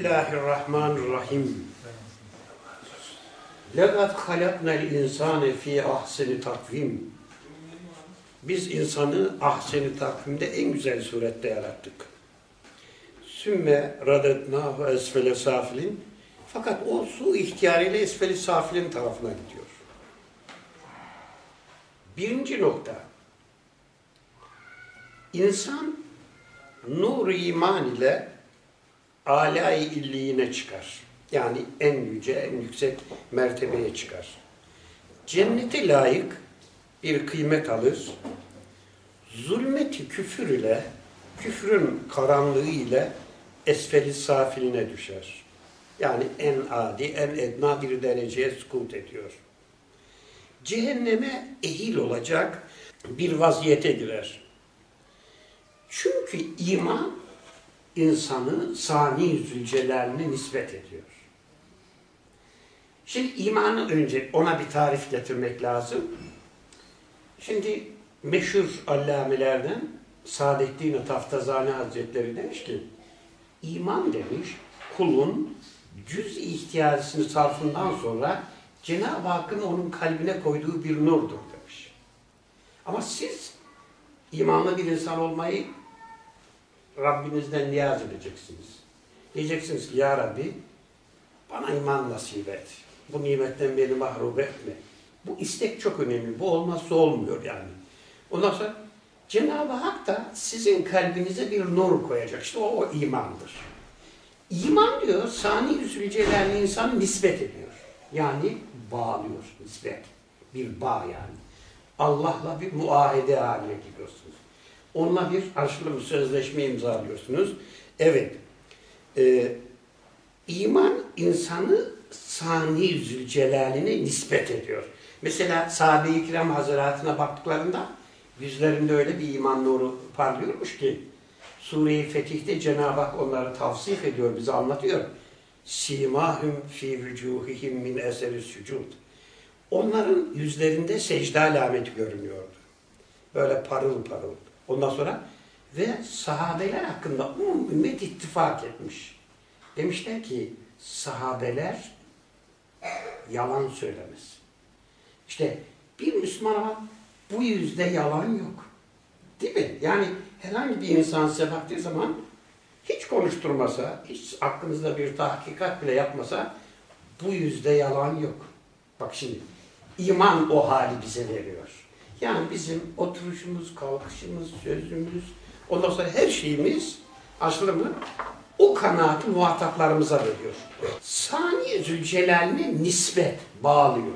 Bismillahirrahmanirrahim. لَقَدْ خَلَقْنَا الْاِنْسَانَ ف۪ي ahseni takvim. Biz insanı ahseni takvimde en güzel surette yarattık. Sümme radetnahu esfele safilin. Fakat o su ihtiyarıyla esfeli safilin tarafına gidiyor. Birinci nokta. İnsan nur-u iman ile âlâ-i illiğine çıkar. Yani en yüce, en yüksek mertebeye çıkar. Cennete layık bir kıymet alır. Zulmeti küfür ile, küfrün karanlığı ile esfel-i safiline düşer. Yani en adi, en edna bir dereceye sukut ediyor. Cehenneme ehil olacak bir vaziyete girer. Çünkü iman insanı sani zülcelerine nispet ediyor. Şimdi imanı önce ona bir tarif getirmek lazım. Şimdi meşhur allamelerden Saadettin Taftazani Hazretleri demiş ki, iman demiş, kulun cüz-i ihtiyarısını sarfından sonra Cenab-ı Hakk'ın onun kalbine koyduğu bir nurdur demiş. Ama siz imanlı bir insan olmayı Rabbinizden niyaz edeceksiniz. Diyeceksiniz ki, Ya Rabbi, bana iman nasip et. Bu nimetten beni mahrum etme. Bu istek çok önemli. Bu olmazsa olmuyor yani. Ondan sonra Cenab-ı Hak da sizin kalbinize bir nur koyacak. İşte o imandır. İman diyor, sani zülcelerle insanı nispet ediyor. Yani bağlıyor, nispet. Bir bağ yani. Allah'la bir muahede haline gidiyorsunuz. Onunla bir karşılıklı bir sözleşme imzalıyorsunuz. Evet. İman insanı sani zülcelaline nispet ediyor. Mesela Sahabe-i Kiram Hazretlerine baktıklarında yüzlerinde öyle bir iman nuru parlıyormuş ki Sure-i Fetih'te Cenab-ı Hak onları tavsif ediyor, bize anlatıyor. Simahum fi vücuhihim min eseri sucud. Onların yüzlerinde secde alameti görünüyordu. Böyle parıl parıl. Ondan sonra ve sahabeler hakkında ümmet ittifak etmiş. Demişler ki sahabeler yalan söylemez. İşte bir Müslümana bu yüzde yalan yok. Değil mi? Yani herhangi bir insan size baktığı zaman hiç konuşturmasa, hiç aklınızda bir tahkikat bile yapmasa bu yüzde yalan yok. Bak şimdi iman o hali bize veriyor. Yani bizim oturuşumuz, kalkışımız, sözümüz, ondan sonra her şeyimiz aslında o kanaati muhataplarımıza veriyor. Saniye Zülcelal'ine nispet bağlıyor.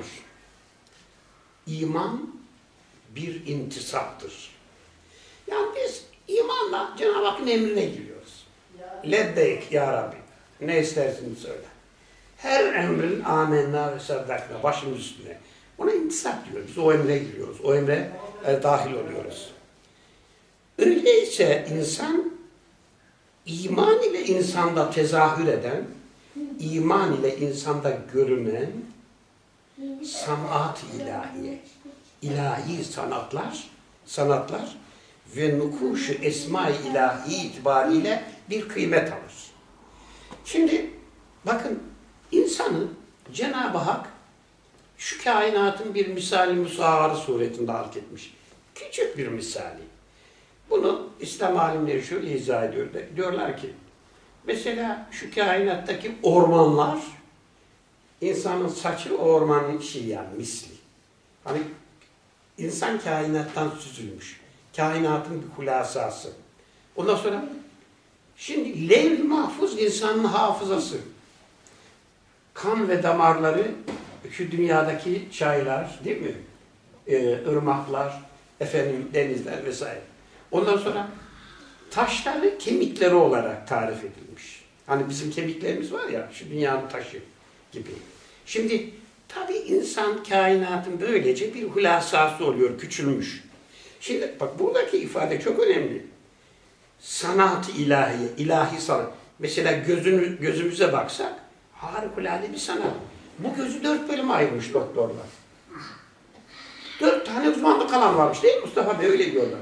İman bir intisaptır. Yani biz imanla Cenab-ı Hakk'ın emrine giriyoruz. Lebbeyk ya Rabbi. Ne istersin söyle. Her emrin amenna ve saddakna başımız üstüne. Ona intisap diyoruz. Biz o emre giriyoruz. O emre dahil oluyoruz. Öyleyse insan iman ile insanda tezahür eden, iman ile insanda görünen sanat-ı ilahiye, ilahi sanatlar ve nukuş-u esma-i ilahi itibariyle bir kıymet alır. Şimdi bakın insanı Cenab-ı Hak şu kainatın bir misali musaharı suretinde halk etmiş. Küçük bir misali. Bunu İslam alimleri şöyle izah ediyor. Diyorlar ki, mesela şu kainattaki ormanlar, insanın saçı ormanın yani misli. Hani insan kainattan süzülmüş. Kainatın bir hulasası. Ondan sonra, şimdi levh-i mahfuz insanın hafızası. Kan ve damarları, şu dünyadaki çaylar, değil mi? Irmaklar, denizler vesaire. Ondan sonra taşları kemikleri olarak tarif edilmiş. Hani bizim kemiklerimiz var ya, şu dünyanın taşı gibi. Şimdi tabii insan kainatın böylece bir hulasası oluyor, küçülmüş. Şimdi bak buradaki ifade çok önemli. Sanat-ı ilahiye, ilahi sanat. Mesela gözümüze baksak harikulade bir sanat. Bu gözü 4 bölüme ayırmış doktorlar. 4 tane uzmanlık alan varmış değil mi Mustafa Bey? Öyle diyorlar.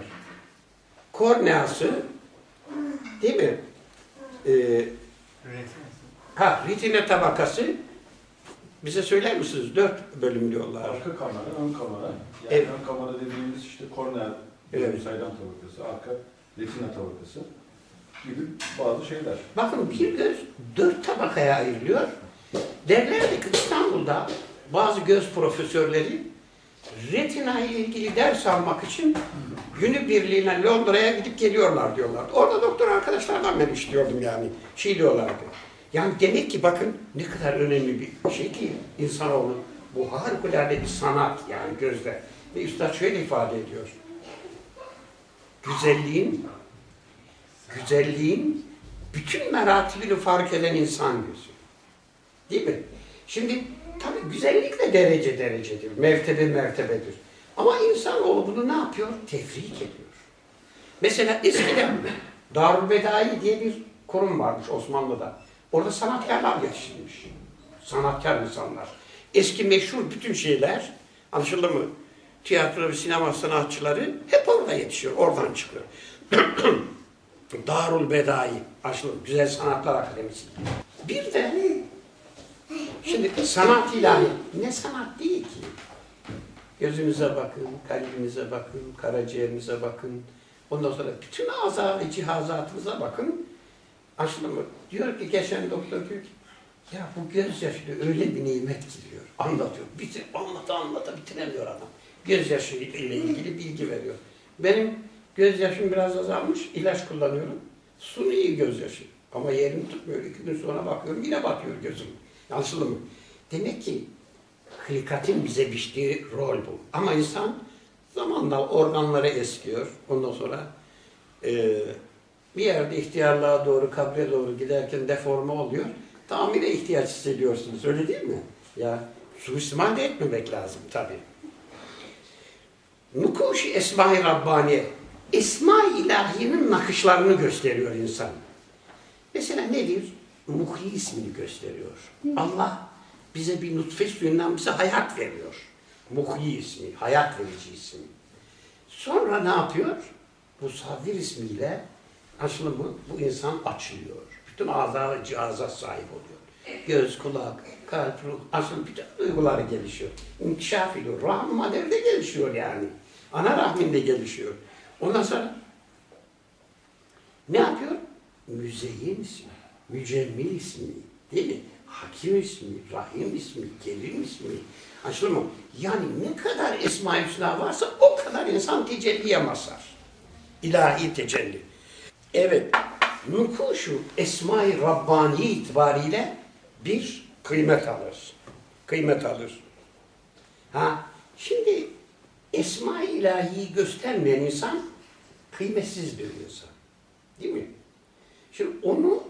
Korneası, değil mi? Ha, retina tabakası bize söyler misiniz? 4 bölüm diyorlar. Arka kamera, ön kamera. Yani Evet. ön kamera dediğimiz işte kornea, Evet. saydam tabakası, arka retina tabakası gibi bazı şeyler. Bakın bir göz 4 tabakaya ayrılıyor. Derlerdi ki İstanbul'da bazı göz profesörleri retina ile ilgili ders almak için günübirliğine Londra'ya gidip geliyorlar diyorlardı. Orada doktor arkadaşlardan ben işliyordum yani. Şey diyorlardı. Yani demek ki bakın ne kadar önemli bir şey ki insanoğlu. Bu harikulade bir sanat yani gözde. Ve üstad şöyle ifade ediyor. Güzelliğin bütün meratibini fark eden insan gözü. Değil mi? Şimdi tabii güzellik de derece derecedir, mertebe mertebedir. Ama insanoğlu bunu ne yapıyor? Tefrik ediyor. Mesela eskiden Darülbedai diye bir kurum varmış Osmanlı'da. Orada sanatkarlar yetiştirilmiş. Sanatkar insanlar. Eski meşhur bütün şeyler, anlaşıldı mı? Tiyatro ve sinema sanatçıları hep orada yetişiyor, oradan çıkıyor. Darülbedai, aslında Güzel Sanatlar Akademisi. Bir de şimdi sanat ilahi, ne sanat değil ki? Gözünüze bakın, kalbinize bakın, karaciğerinize bakın. Ondan sonra bütün azâ ve cihazatınıza bakın. Aslında diyor ki geçen doktor diyor ki ya bu gözyaşı öyle bir nimet ki diyor. Anlatıyor. Anlata bitiremiyor adam. Gözyaşı ile ilgili bilgi veriyor. Benim gözyaşım biraz azalmış. İlaç kullanıyorum. Suni gözyaşı. Ama yerini tutmuyor. 2 gün sonra bakıyorum yine batıyor gözüm. Anlaşıldı mı? Demek ki hilkatin bize biçtiği rol bu. Ama insan zamanla organları eskiyor. Ondan sonra bir yerde ihtiyarlığa doğru, kabre doğru giderken deforme oluyor. Tamire ihtiyaç hissediyorsunuz. Öyle değil mi? Ya suistimal de etmemek lazım tabii. Nukuş-i Esma-i Rabbani, Esma-i İlahi'nin nakışlarını gösteriyor insan. Mesela nedir? Muhyi ismini gösteriyor. Allah bize bir nutfe suyundan bize hayat veriyor. Muhyi ismi, hayat verici ismi. Sonra ne yapıyor? Musavvir ismiyle aslında bu insan açılıyor. Bütün azâ ve cihaza sahip oluyor. Göz, kulak, kalp, ruh, aslında bütün duyguları gelişiyor. İnkişaf ediyor. Rahm madevde gelişiyor yani. Ana rahminde gelişiyor. Ondan sonra ne yapıyor? Müzeyyin ismi, mücemmil ismi, değil mi? Hakim ismi, Rahim ismi, Kerim ismi. Anlaşılır mı? Yani ne kadar Esma-i Hüsna varsa o kadar insan tecelliye mazhar. İlahi tecelli. Evet, nukuşu Esma-i Rabbani itibariyle bir kıymet alır. Kıymet alır. Ha, şimdi Esma-i İlahi'yi göstermeyen insan kıymetsiz bir insan. Değil mi? Şimdi onu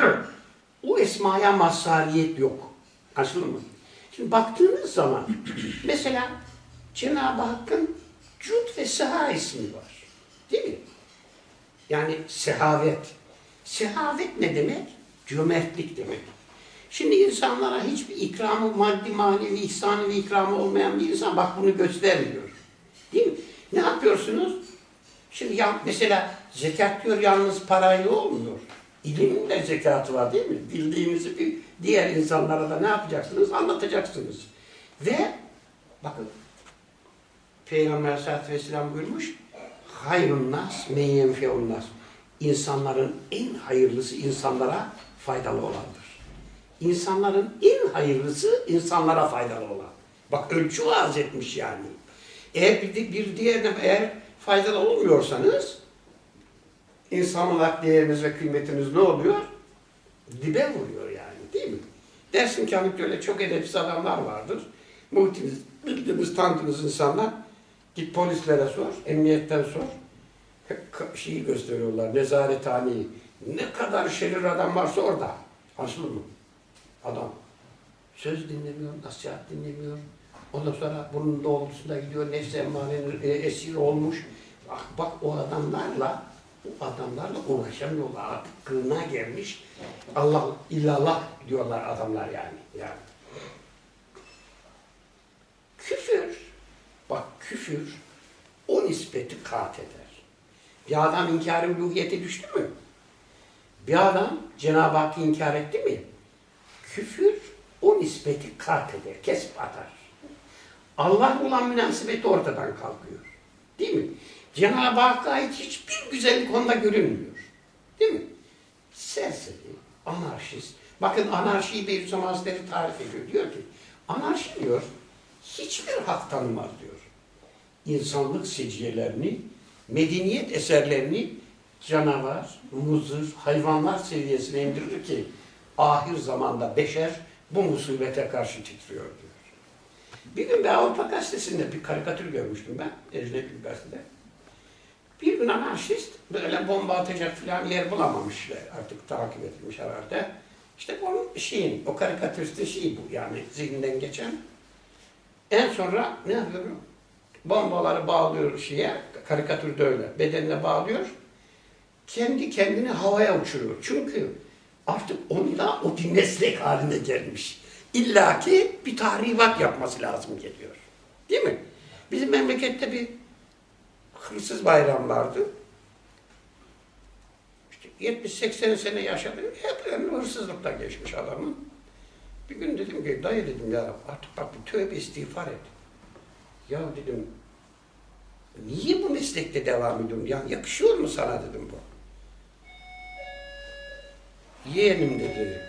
o esmaya mazhariyet yok. Anlaşıldı mı? Şimdi baktığınız zaman mesela Cenab-ı Hakk'ın Cud ve Seha ismi var. Değil mi? Yani sehavet. Sehavet ne demek? Cömertlik demek. Şimdi insanlara hiçbir ikramı, maddi, manevi, ihsanı ve ikramı olmayan bir insan bak bunu göstermiyor. Değil mi? Ne yapıyorsunuz? Şimdi mesela zekat diyor yalnız parayla olmuyor. İlimin de zekatı var değil mi? Bildiğinizi bir diğer insanlara da ne yapacaksınız? Anlatacaksınız. Ve bakın Peygamber Aleyhisselatü Vesselam buyurmuş hayrun nas men yenfe'un nas. İnsanların en hayırlısı insanlara faydalı olandır. İnsanların en hayırlısı insanlara faydalı olan. Bak ölçü vaaz etmiş yani. Eğer bir diğerine eğer faydalı olmuyorsanız insan olarak değeriniz ve kıymetiniz ne oluyor? Dibe vuruyor yani değil mi? Dersin ki hani böyle çok edepsiz adamlar vardır. Muhtiniz, bildiğiniz, tanıdığınız insanlar git polislere sor, emniyetten sor. Şeyi gösteriyorlar, nezarethaneyi. Ne kadar şerir adam varsa orada. Aslı mı? Adam. Söz dinlemiyor, nasihat dinlemiyor. Ondan sonra bunun doğrultusunda gidiyor, nefs-i emmarenin esir olmuş. Bak o adamlarla uğraşamıyorlar. Artık kılına gelmiş. Allah, illallah diyorlar adamlar yani. Küfür o nispeti kat eder. Bir adam inkar-ı uluhiyete düştü mü? Bir adam Cenab-ı Hakk'ı inkar etti mi? Küfür o nispeti kat eder, kesip atar. Allah olan münasebeti ortadan kalkıyor. Değil mi? Cenab-ı Hakk'a ait hiçbir güzellik onda görünmüyor. Değil mi? Serseri, anarşist. Bakın anarşiyi Beyüzcem Hazretleri tarif ediyor. Diyor ki, anarşi diyor, hiçbir hak tanımaz diyor. İnsanlık seciyelerini, medeniyet eserlerini canavar, muzır, hayvanlar seviyesine indirir ki ahir zamanda beşer bu musibete karşı titriyor diyor. Bir gün bir Avrupa gazetesinde bir karikatür görmüştüm ben, ecnebi bir gazetede. Bir gün anarşist böyle bomba atacak filan yer bulamamış, artık takip edilmiş herhalde. İşte onun o karikatüristin şeyi bu yani zihninden geçen. En sonra ne yapıyor? Bombaları bağlıyor karikatürde öyle, bedenine bağlıyor. Kendi kendini havaya uçuruyor. Çünkü artık onda o bir meslek haline gelmiş. İlla ki bir tahribat yapması lazım geliyor. Değil mi? Bizim memlekette bir hırsız bayram vardı. İşte 70-80 sene yaşadı. Hep hırsızlıkla geçmiş adamın. Bir gün dedim ki, dayı dedim ya artık bak bir tövbe istiğfar et. Ya dedim, niye bu meslekte devam ediyorsun? Ya yakışıyor mu sana dedim bu. Yeğenim dedi,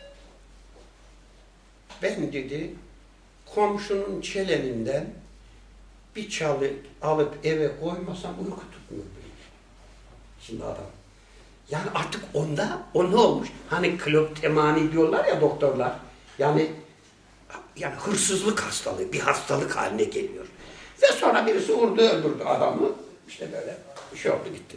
ben dedi, komşunun çeleninden bir çalı alıp eve koymasam uyku tutmuyor beni. Şimdi adam. Yani artık onda o ne olmuş? Hani kleptomani diyorlar ya doktorlar. Yani hırsızlık hastalığı, bir hastalık haline geliyor. Ve sonra birisi vurdu, öldürdü adamı. İşte böyle bir şey oldu gitti.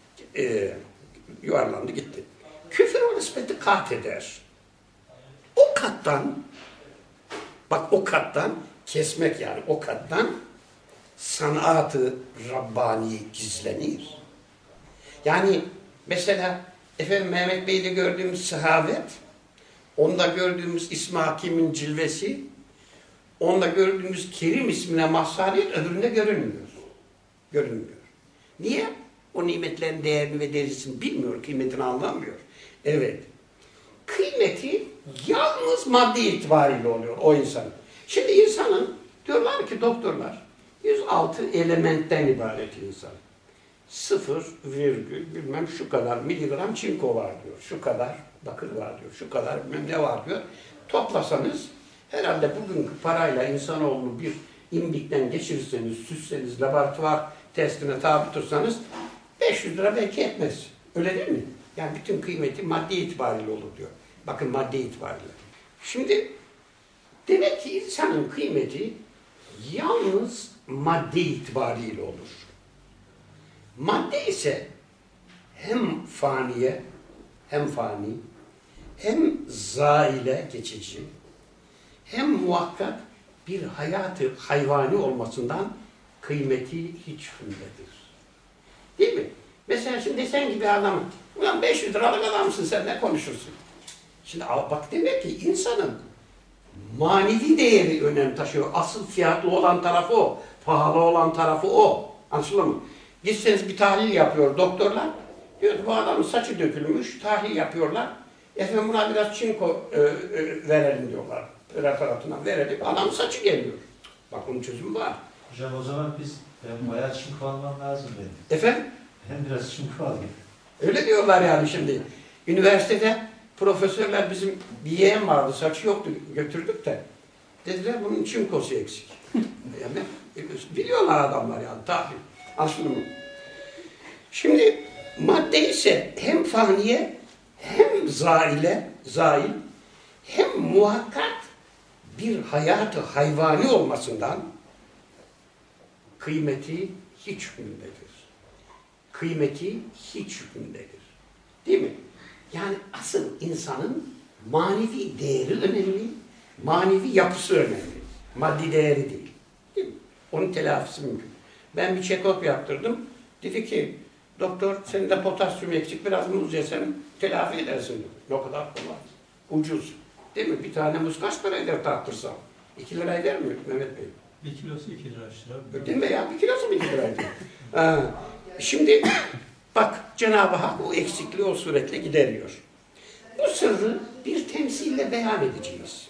Yuvarlandı gitti. Küfür o nispeti kat eder. O kattan, bak o kattan, kesmek yani o kattan sanat-ı Rabbani gizlenir. Yani mesela efendim Mehmet Bey'de gördüğümüz sahavet, onda gördüğümüz İsmi Hakim'in cilvesi, onda gördüğümüz Kerim ismine mazhariyet öbüründe görünmüyor. Görünmüyor. Niye? O nimetlerin değerini ve derecesini bilmiyor, kıymetini anlamıyor. Evet. Kıymeti yalnız maddi itibariyle oluyor o insanın. Şimdi insanın, diyorlar ki doktorlar, 106 elementten ibaret insan. 0, bilmem şu kadar miligram çinko var diyor, şu kadar bakır var diyor, şu kadar bilmem ne var diyor. Toplasanız, herhalde bugünkü parayla insanoğlunu bir imbikten geçirirseniz, süsseniz, laboratuvar testine tabi tutsanız 500 lira belki etmez. Öyle değil mi? Yani bütün kıymeti maddi itibariyle olur diyor. Bakın maddi itibariyle. Şimdi demek ki insanın kıymeti yalnız maddi itibariyle olur. Madde ise hem faniye, hem fani, hem zaile geçici, hem muhakkak bir hayatı hayvani olmasından kıymeti hiç hündedir. Değil mi? Mesela şimdi desen gibi adamın, ulan 500 liralık adamsın sen ne konuşursun? Şimdi bak demek ki insanın manevi değeri önem taşıyor. Asıl fiyatlı olan tarafı o, pahalı olan tarafı o. Anlaşılır mı? Gitseniz bir tahlil yapıyor doktorlar. Diyor bu adamın saçı dökülmüş, tahlil yapıyorlar. Efendim buna biraz çinko verelim diyorlar. Preparatına verelim, adamın saçı geliyor. Bak onun çözümü var. Hocam o zaman ben bayağı çinko almam lazım benim. Efendim? Ben biraz çinko alayım. Öyle diyorlar yani şimdi. Üniversitede profesörler bizim bir yeğen vardı, saçı yoktu, götürdük de. Dediler bunun çinkosu eksik. Yani biliyorlar adamlar yani tabii. Aslında mı? Şimdi madde ise hem faniye hem zail hem muhakkak bir hayatı hayvani olmasından kıymeti hiç hükmündedir. Kıymeti hiç hükmündedir. Değil mi? Yani asıl insanın manevi değeri önemli, manevi yapısı önemli. Maddi değeri değil. Değil mi? Onun telafisi mümkün. Ben bir check-up yaptırdım. Dedi ki, doktor senin de potasyum eksik, biraz muz yesen telafi edersin dedi. Ne kadar kolay. Ucuz. Değil mi? Bir tane muz kaç para eder tartırsam? 2 lira eder mi Mehmet Bey? 1 kilosu 2 lira. Değil mi ya? 1 kilosu 2 lira eder. Şimdi bak Cenab-ı Hak o eksikliği o suretle gideriyor. Bu sırrı bir temsille beyan edeceğiz.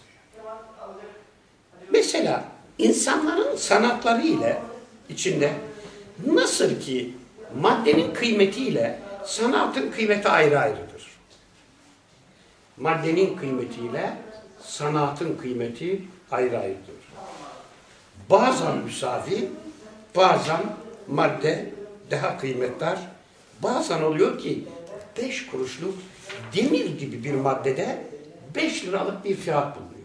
Mesela insanların sanatları ile içinde nasıl ki maddenin kıymetiyle sanatın kıymeti ayrı ayrıdır. Maddenin kıymetiyle sanatın kıymeti ayrı ayrıdır. Bazen müsavi, bazen madde daha kıymetli. Bazen oluyor ki 5 kuruşluk demir gibi bir maddede 5 liralık bir fiyat bulunuyor.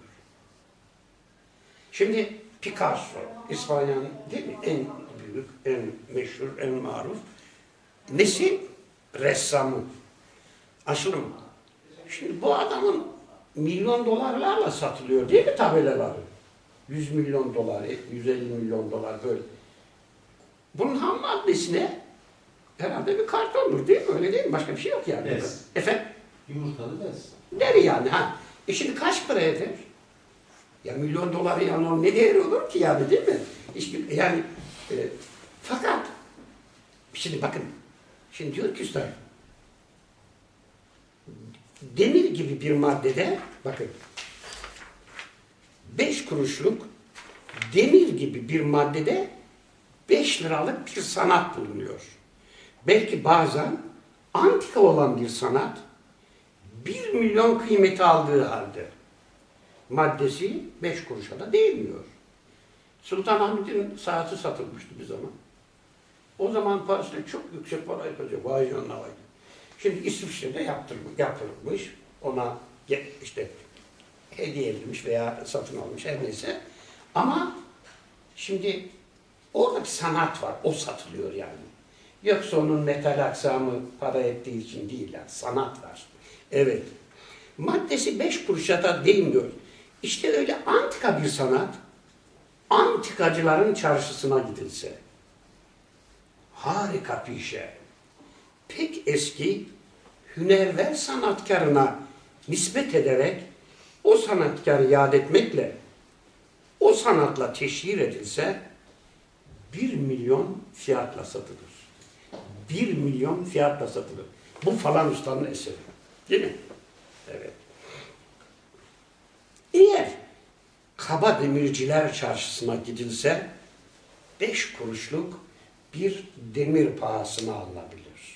Şimdi Picasso, İspanya'nın değil mi? En büyük, en meşhur, en maruf. Nesi? Ressamı. Aşırı mı? Şimdi bu adamın milyon dolarlarla satılıyor değil mi tabelaları? 100 milyon dolar, 150 milyon dolar böyle. Bunun ham maddesi ne? Herhalde bir kartondur değil mi? Öyle değil mi? Başka bir şey yok yani. Bez. Efendim? Yumurtalı bez. Deri yani. Ha. Şimdi kaç para eder? Ya milyon doları yani ne değeri olur ki yani değil mi? Yani fakat şimdi bakın. Şimdi diyor ki usta demir gibi bir maddede bakın 5 kuruşluk demir gibi bir maddede 5 liralık bir sanat bulunuyor. Belki bazen antika olan bir sanat 1 milyon kıymeti aldığı halde maddesi 5 kuruşa da değmiyor. Sultanahmet'in saati satılmıştı bir zaman. O zaman parası çok yüksek para yapacak. Vay canına vay. Şimdi İsviçre'de yaptırılmış. Ona işte hediye edilmiş veya satın almış her neyse. Ama şimdi orada bir sanat var. O satılıyor yani. Yoksa onun metal aksamı para ettiği için değil yani. Sanat var. Evet. Maddesi 5 kuruşa da değmiyor. İşte öyle antika bir sanat, antikacıların çarşısına gidilse, harika bir şey, pek eski, hünerver sanatkarına nispet ederek, o sanatkarı yad etmekle, o sanatla teşhir edilse, 1 milyon fiyatla satılır. 1 milyon fiyatla satılır. Bu falan ustanın eseri. Değil mi? Evet. Eğer kaba demirciler çarşısına gidilse 5 kuruşluk bir demir pahasına alınabilir.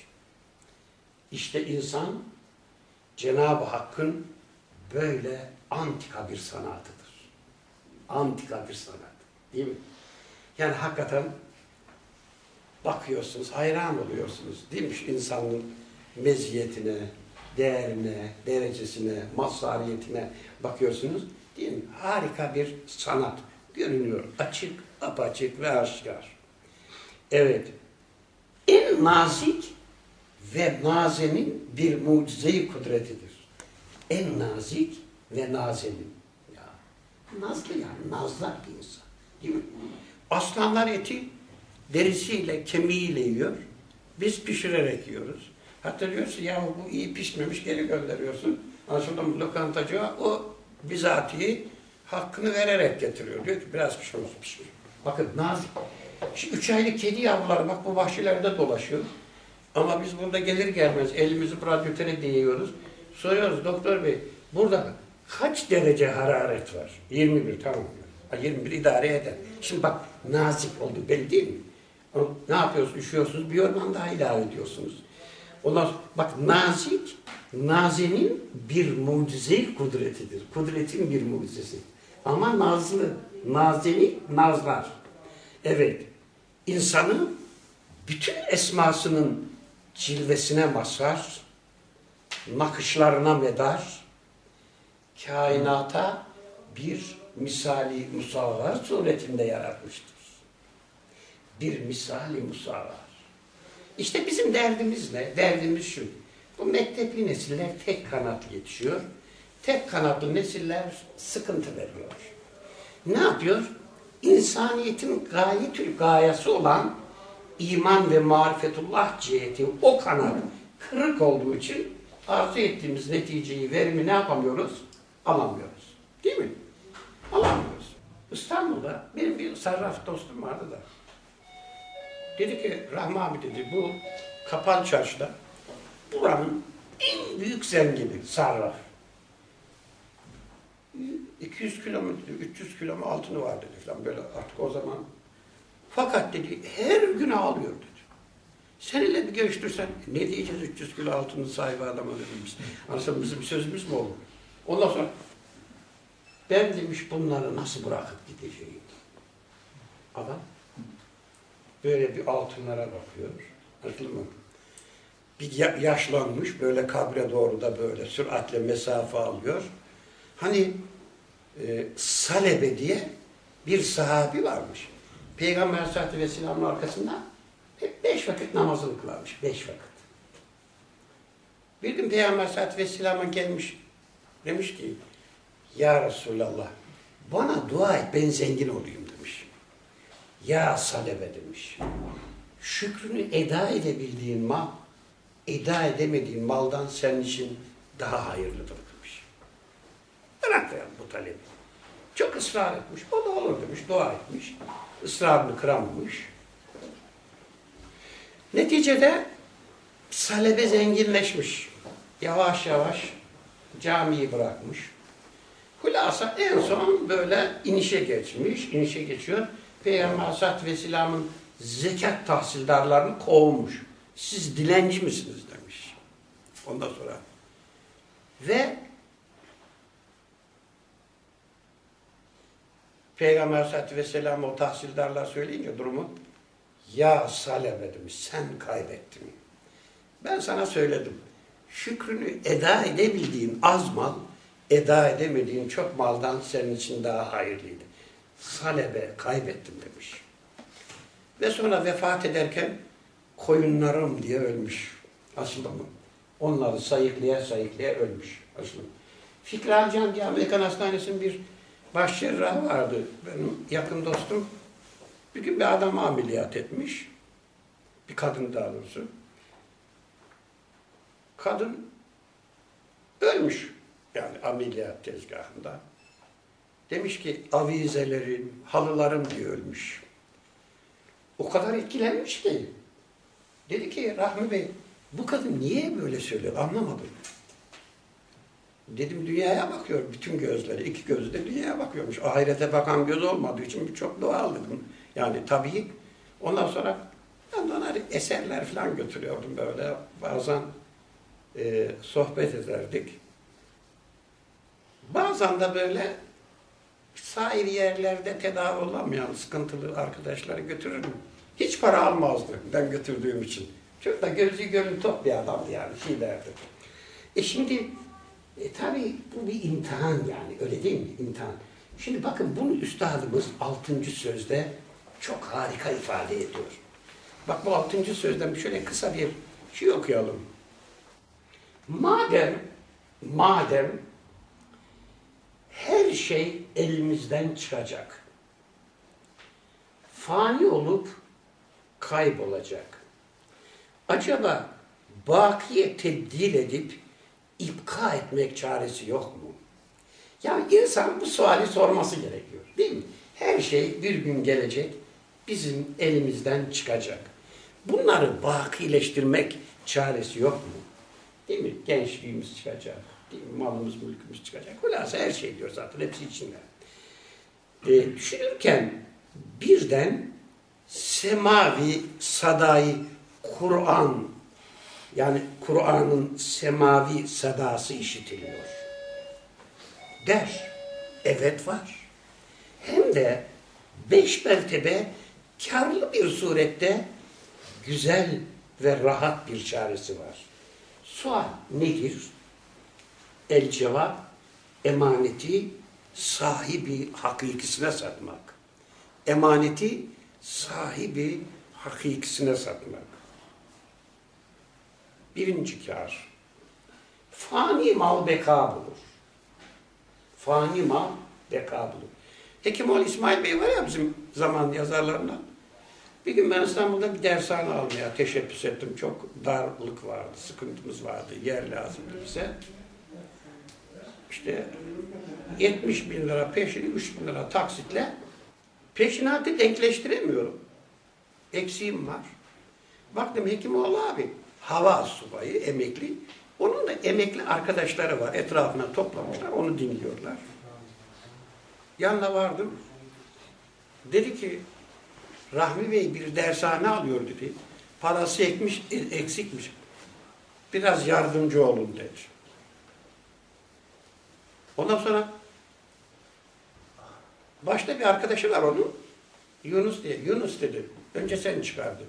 İşte insan Cenab-ı Hakk'ın böyle antika bir sanatıdır. Antika bir sanat. Değil mi? Yani hakikaten bakıyorsunuz, hayran oluyorsunuz. Değil mi? Şu insanın meziyetine, değerine, derecesine, mazhariyetine bakıyorsunuz. Değil mi? Harika bir sanat görünüyor. Açık, apaçık ve aşikar. Evet. En nazik ve nazenin bir mucize-i kudretidir. En nazik ve nazenin. Ya, nazlı yani, nazlar bir insan. Değil mi? Aslanlar eti derisiyle, kemiğiyle yiyor. Biz pişirerek yiyoruz. Hatta diyorsun ya bu iyi pişmemiş geri gönderiyorsun. Aslında lokantacı o bizatihi hakkını vererek getiriyor. Diyor ki biraz pişmiş pişmiş. Bakın nazik. Şu 3 aylık kedi yavruları bak bu bahçelerde dolaşıyor. Ama biz burada gelir gelmez elimizi radyotere değiyoruz. Soruyoruz doktor bey burada kaç derece hararet var? 21 tamam. 21 idare eder. Şimdi bak nazik oldu belli değil mi? Ne yapıyorsunuz? Üşüyorsunuz. Bir orman daha ilave ediyorsunuz. Ondan bak nazik, nazenin bir mucize kudretidir. Kudretin bir mucizesi. Ama nazlı, nazeni nazlar. Evet, insanı bütün esmasının cilvesine mazhar, nakışlarına medar, kainata bir misali musavvar suretinde yaratmıştır. Bir misali musavvar. İşte bizim derdimiz ne? Derdimiz şu. Bu mektepli nesiller tek kanatlı yetişiyor. Tek kanatlı nesiller sıkıntı veriyor. Ne yapıyor? İnsaniyetin gayetül gayesi olan iman ve marifetullah ciheti o kanat kırık olduğu için arzu ettiğimiz neticeyi, verimi ne yapamıyoruz? Alamıyoruz. Değil mi? Alamıyoruz. İstanbul'da benim bir sarraf dostum vardı da dedi ki Rahmi abi dedi bu Kapalı Çarşı'da buranın en büyük zengini sarraf. 200 kilo mu, 300 kilo mu altını var dedi falan böyle artık o zaman. Fakat dedi her gün ağlıyor dedi. Seninle bir görüştürsen ne diyeceğiz 300 kilo altının sahibi adama dedim biz. Aslında bizim sözümüz mü olur? Ondan sonra ben demiş bunları nasıl bırakıp gideceğim? Adam böyle bir altınlara bakıyor. Anladın mı? Bir yaşlanmış böyle kabre doğru da böyle süratle mesafe alıyor. Hani Salebe diye bir sahabi varmış. Peygamber Aleyhisselatü Vesselam'ın arkasında hep 5 vakit namazını kılarmış. 5 vakit. Bir gün Peygamber Aleyhisselatü Vesselam'a gelmiş. Demiş ki ya Resulallah bana dua et ben zengin olayım demiş. Ya Salebe demiş. Şükrünü eda edebildiğin mal, eda edemediğin maldan senin için daha hayırlıdır demiş. Bırak ya bu talebi. Çok ısrar etmiş. O da olur demiş. Dua etmiş. Israrını kıramamış. Neticede Salebe zenginleşmiş. Yavaş yavaş camiyi bırakmış. Hulasa en son böyle inişe geçmiş. İnişe geçiyor. Peygamber Aleyhisselatü Vesselam'ın zekat tahsildarlarını kovmuş. Siz dilenci misiniz demiş. Ondan sonra ve Peygamber Aleyhisselatü Vesselam o tahsildarlar söyleyince durumu ya Salebe demiş sen kaybettin. Ben sana söyledim. Şükrünü eda edebildiğin az mal, eda edemediğin çok maldan senin için daha hayırlıydı. Salebe kaybettim demiş. Ve sonra vefat ederken koyunlarım diye ölmüş. Aslında mı? Onları sayıklaya sayıklaya ölmüş. Aslında. Fikri Alcan diye Amerikan Hastanesi'nin bir baş cerrahı vardı. Benim yakın dostum. Bir gün bir adamı ameliyat etmiş. Bir kadın daha doğrusu. Kadın ölmüş. Yani ameliyat tezgahında. Demiş ki avizelerim, halılarım diye ölmüş. O kadar etkilenmiş ki. Dedi ki Rahmi Bey bu kadın niye böyle söylüyor anlamadım. Dedim dünyaya bakıyor bütün gözleri. İki gözü de dünyaya bakıyormuş. Ahirete bakan göz olmadığı için çok doğal dedim. Yani tabii. Ondan sonra ben de ona eserler falan götürüyordum böyle. Bazen sohbet ederdik. Bazen de böyle sair yerlerde tedavi olamayan sıkıntılı arkadaşları götürürdüm. Hiç para almazdı ben götürdüğüm için. Çok da gözü gönlü tok bir adamdı yani şey derdi. Şimdi tabii bu bir imtihan yani öyle değil mi? İmtihan. Şimdi bakın bunu üstadımız 6. sözde çok harika ifade ediyor. Bak bu 6. sözden şöyle kısa bir şey okuyalım. Madem her şey elimizden çıkacak. Fani olup kaybolacak. Acaba bakiye tebdil edip ipka etmek çaresi yok mu? Yani insan bu suali sorması gerekiyor. Değil mi? Her şey bir gün gelecek, bizim elimizden çıkacak. Bunları bakileştirmek çaresi yok mu? Değil mi? Gençliğimiz çıkacak, değil mi? Malımız, mülkümüz çıkacak. Hulasa her şey diyor zaten, hepsi içinde. Düşünürken birden semavi sadayı Kur'an, yani Kur'an'ın semavi sadası işitiliyor. Der, evet var. Hem de 5 mertebe karlı bir surette güzel ve rahat bir çaresi var. Sual nedir? El cevap, emaneti sahibi hakikisine satmak. Emaneti sahibi hakikisine satmak. Birinci kâr. Fani mal beka bulur. Fani mal beka bulur. Hekimoğlu İsmail Bey var ya bizim zaman yazarlarından. Bir gün ben İstanbul'da bir dershane almaya teşebbüs ettim. Çok darlık vardı, sıkıntımız vardı. Yer lazımdı bize. İşte 70 bin lira peşini 3 bin lira taksitle peşinatı denkleştiremiyorum. Eksiğim var. Baktım Hekimoğlu abi hava subayı, emekli. Onun da emekli arkadaşları var. Etrafına toplamışlar, onu dinliyorlar. Yanına vardım. Dedi ki Rahmi Bey bir dershane alıyor dedi. Parası eksikmiş. Biraz yardımcı olun dedi. Ondan sonra başta bir arkadaşı var onun. Yunus diye. Yunus dedi. Önce sen çıkar dedi.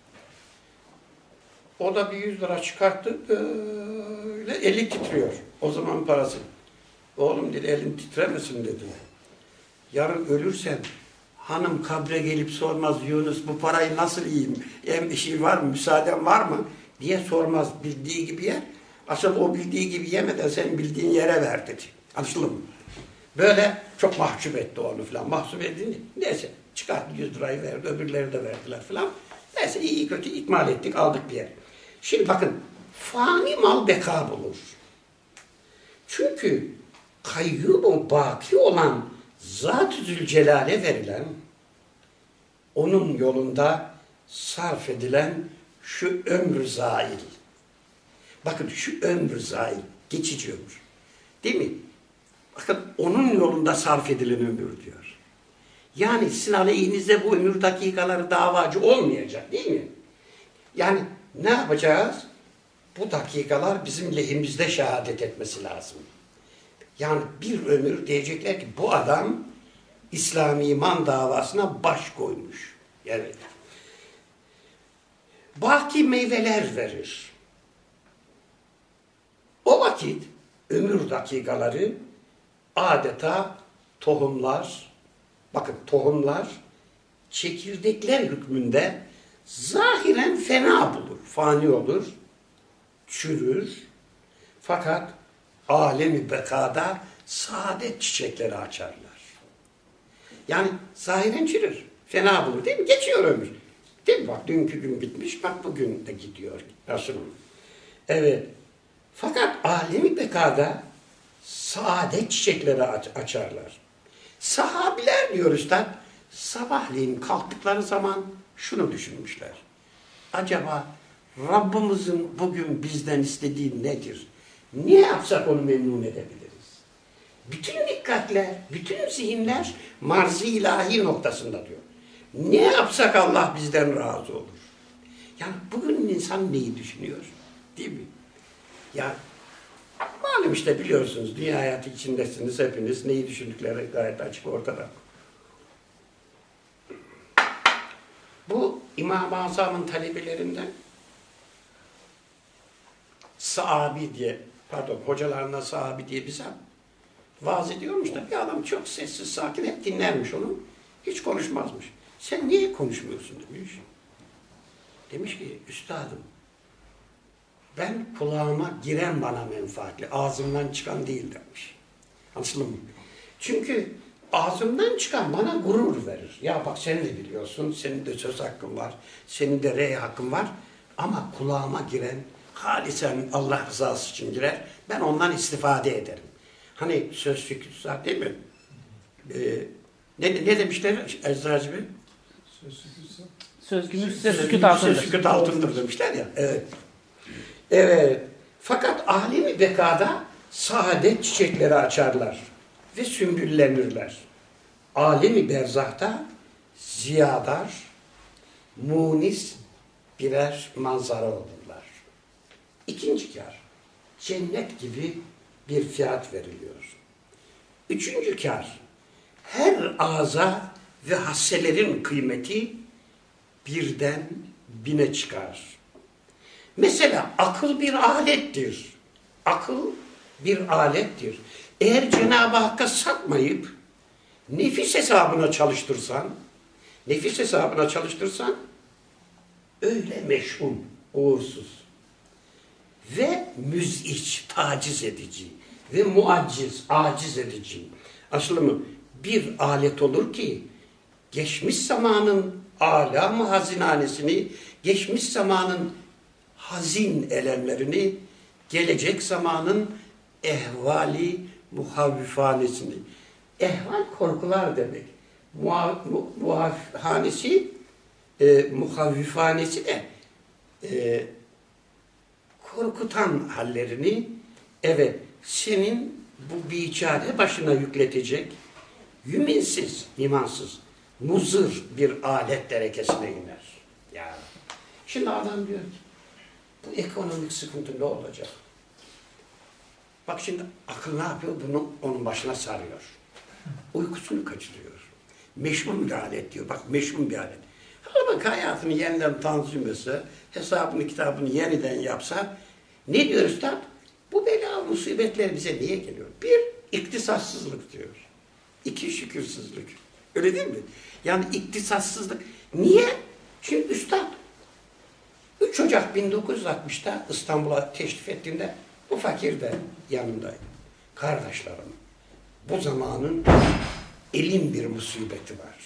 O da bir 100 lira çıkarttı. Böyle eli titriyor. O zaman parası. Oğlum dedi elin titremesin dedi. Yarın ölürsen hanım kabre gelip sormaz Yunus bu parayı nasıl yiyeyim? Bir şey var mı? Müsaaden var mı? Diye sormaz. Bildiği gibi yer. Asıl o bildiği gibi yemeden sen bildiğin yere ver dedi. Anlaşıldı mı? Böyle çok mahcup etti onu falan. Mahcup edince neyse çıkarttı 100 lirayı verdi. Öbürleri de verdiler falan. Neyse iyi kötü ikmal ettik aldık bir yer. Şimdi bakın fani mal beka bulur. Çünkü kayyum-u baki olan Zat-ı Zülcelal'e verilen onun yolunda sarf edilen şu ömrü zail. Bakın şu ömrü zail. Geçici ömür. Değil mi? Bakın onun yolunda sarf edilen ömür diyor. Yani sizin aleyhinizde bu ömür dakikaları davacı olmayacak değil mi? Yani ne yapacağız? Bu dakikalar bizim lehimizde şehadet etmesi lazım. Yani bir ömür diyecekler ki bu adam İslami iman davasına baş koymuş. Evet. Baki meyveler verir. O vakit ömür dakikaları adeta tohumlar, bakın tohumlar çekirdekler hükmünde zahiren fena bulur, fani olur, çürür. Fakat alemi bekada saadet çiçekleri açarlar. Yani zahiren çürür, fena bulur değil mi? Geçiyor ömür. Değil mi? Bak dünkü gün bitmiş, bak bugün de gidiyor. Nasıl? Evet. Fakat alemi bekada saadet çiçekleri açarlar. Sahabiler diyor üstad, sabahleyin kalktıkları zaman şunu düşünmüşler. Acaba Rabbimizin bugün bizden istediği nedir? Ne yapsak onu memnun edebiliriz? Bütün dikkatler, bütün zihinler marz-ı ilahi noktasında diyor. Ne yapsak Allah bizden razı olur? Yani bugün insan neyi düşünüyor? Değil mi? Ya malum işte biliyorsunuz dünya hayatı içindesiniz hepiniz. Neyi düşündükleri gayet açık ortada. Bu İmam-ı Azam'ın talebelerinden sahabi diye, pardon hocalarına sahabi diye bize vaaz ediyormuş da bir adam çok sessiz sakin hep dinlermiş onu. Hiç konuşmazmış. Sen niye konuşmuyorsun demiş. Demiş ki üstadım ben kulağıma giren bana menfaatli, ağzımdan çıkan değil demiş. Anladın mı? Çünkü ağzımdan çıkan bana gurur verir. Ya bak sen de biliyorsun, senin de söz hakkın var, senin de rey hakkın var. Ama kulağıma giren, halisen Allah rızası için girer, ben ondan istifade ederim. Hani söz sükût değil mi? Ne demişler Ezracı Bey? Söz gümüşse sükût altındır. Sükût altındır demişler ya. Evet. Evet. Fakat alemi bekada saadet çiçekleri açarlar ve sümbüllenirler. Alemi berzahta ziyadar, munis birer manzara olurlar. İkinci kar, cennet gibi bir fiyat veriliyor. Üçüncü kar, her ağza ve hasselerin kıymeti birden bine çıkar. Mesela akıl bir alettir. Akıl bir alettir. Eğer Cenab-ı Hakk'a satmayıp nefis hesabına çalıştırsan öyle meşhum, uğursuz ve müz'iç, taciz edici ve muacciz, aciz edici. Aslında bir alet olur ki geçmiş zamanın âlâ-mı hazinanesini, geçmiş zamanın hazin elemlerini, gelecek zamanın ehvali muhavvifanesini. Ehval korkular demek. Muhavvifanesi, muhavvifanesi de korkutan hallerini, evet, senin bu biçare başına yükletecek, Yüminsiz, imansız, muzır bir alet derekesine iner. Yani. Şimdi adam diyor ki, bu ekonomik sıkıntı ne olacak? Bak şimdi akıl ne yapıyor? Bunu onun başına sarıyor. Uykusunu kaçırıyor. Meşhur bir alet diyor. Bak meşhur bir alet. Ama hayatını yeniden tanzim etse, hesabını kitabını yeniden yapsa, ne diyor üstad? Bu bela musibetler bize niye geliyor? Bir, iktisatsızlık diyor. İki, şükürsüzlük. Öyle değil mi? Yani iktisatsızlık. Niye? Şimdi üstad 3 Ocak 1960'da İstanbul'a teşrif ettiğinde bu fakir de yanındaydı. Kardeşlerim, bu zamanın elin bir musibeti var.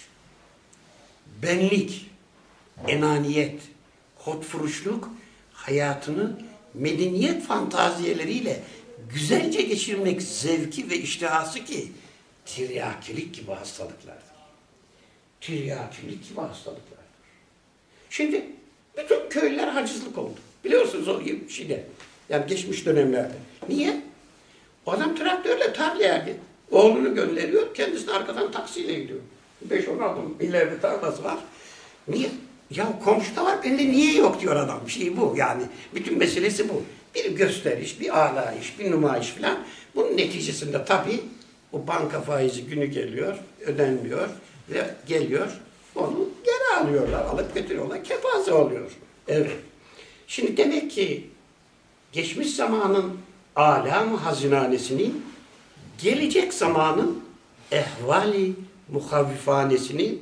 Benlik, enaniyet, hotfuruşluk hayatını medeniyet fantaziyeleriyle güzelce geçirmek zevki ve iştihası ki tiryakilik gibi hastalıklardır. Tiryakilik gibi hastalıklardır. Şimdi bütün köylüler hacizlik oldu. Biliyorsunuz o şeyde. Yani geçmiş dönemlerde. Niye? O adam traktörle tarlaya gidiyor. Oğlunu gönderiyor, kendisi de arkadan taksiyle gidiyor. 5-10 adım ileride tarlası var. Niye? Ya komşuda var, bende niye yok diyor adam. Şey bu yani. Bütün meselesi bu. Bir gösteriş, bir alayış, bir numayiş falan. Bunun neticesinde tabii o banka faizi günü geliyor, ödenmiyor ve geliyor. Onu geri alıyorlar, alıp götürüyorlar. Kefaze oluyor. Evet. Şimdi demek ki geçmiş zamanın alam-ı hazinanesinin gelecek zamanın ehvali muhavvifanesini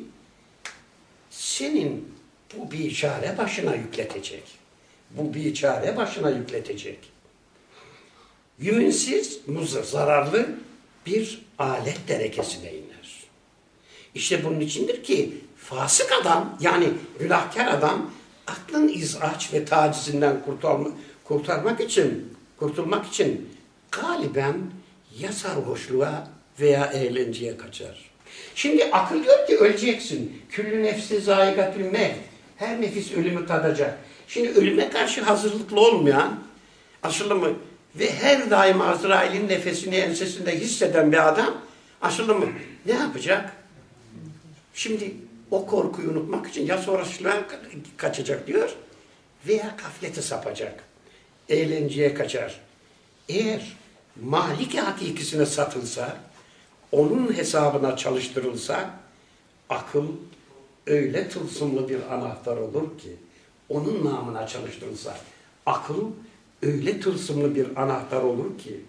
senin bu biçare başına yükletecek. Bu biçare başına yükletecek. Yüminsiz, muzır, zararlı bir alet derekesine iner. İşte bunun içindir ki fasık adam, yani günahkar adam aklın izaç ve tacizinden kurtulmak için galiben ya sarhoşluğa veya eğlenceye kaçar. Şimdi akıl diyor ki öleceksin. Küllü nefsi zâigatül mevt. Her nefis ölümü tadacak. Şimdi ölüme karşı hazırlıklı olmayan, aşılı mı? Ve her daim Azrail'in nefesini ensesinde hisseden bir adam, aşılı mı? Ne yapacak? Şimdi o korkuyu unutmak için ya sarhoşluğa kaçacak diyor veya gaflete sapacak. Eğlenceye kaçar. Eğer Maliki hakikisine satılsa, onun hesabına çalıştırılsa, akıl öyle tılsımlı bir anahtar olur ki, onun namına çalıştırılsa, akıl öyle tılsımlı bir anahtar olur ki,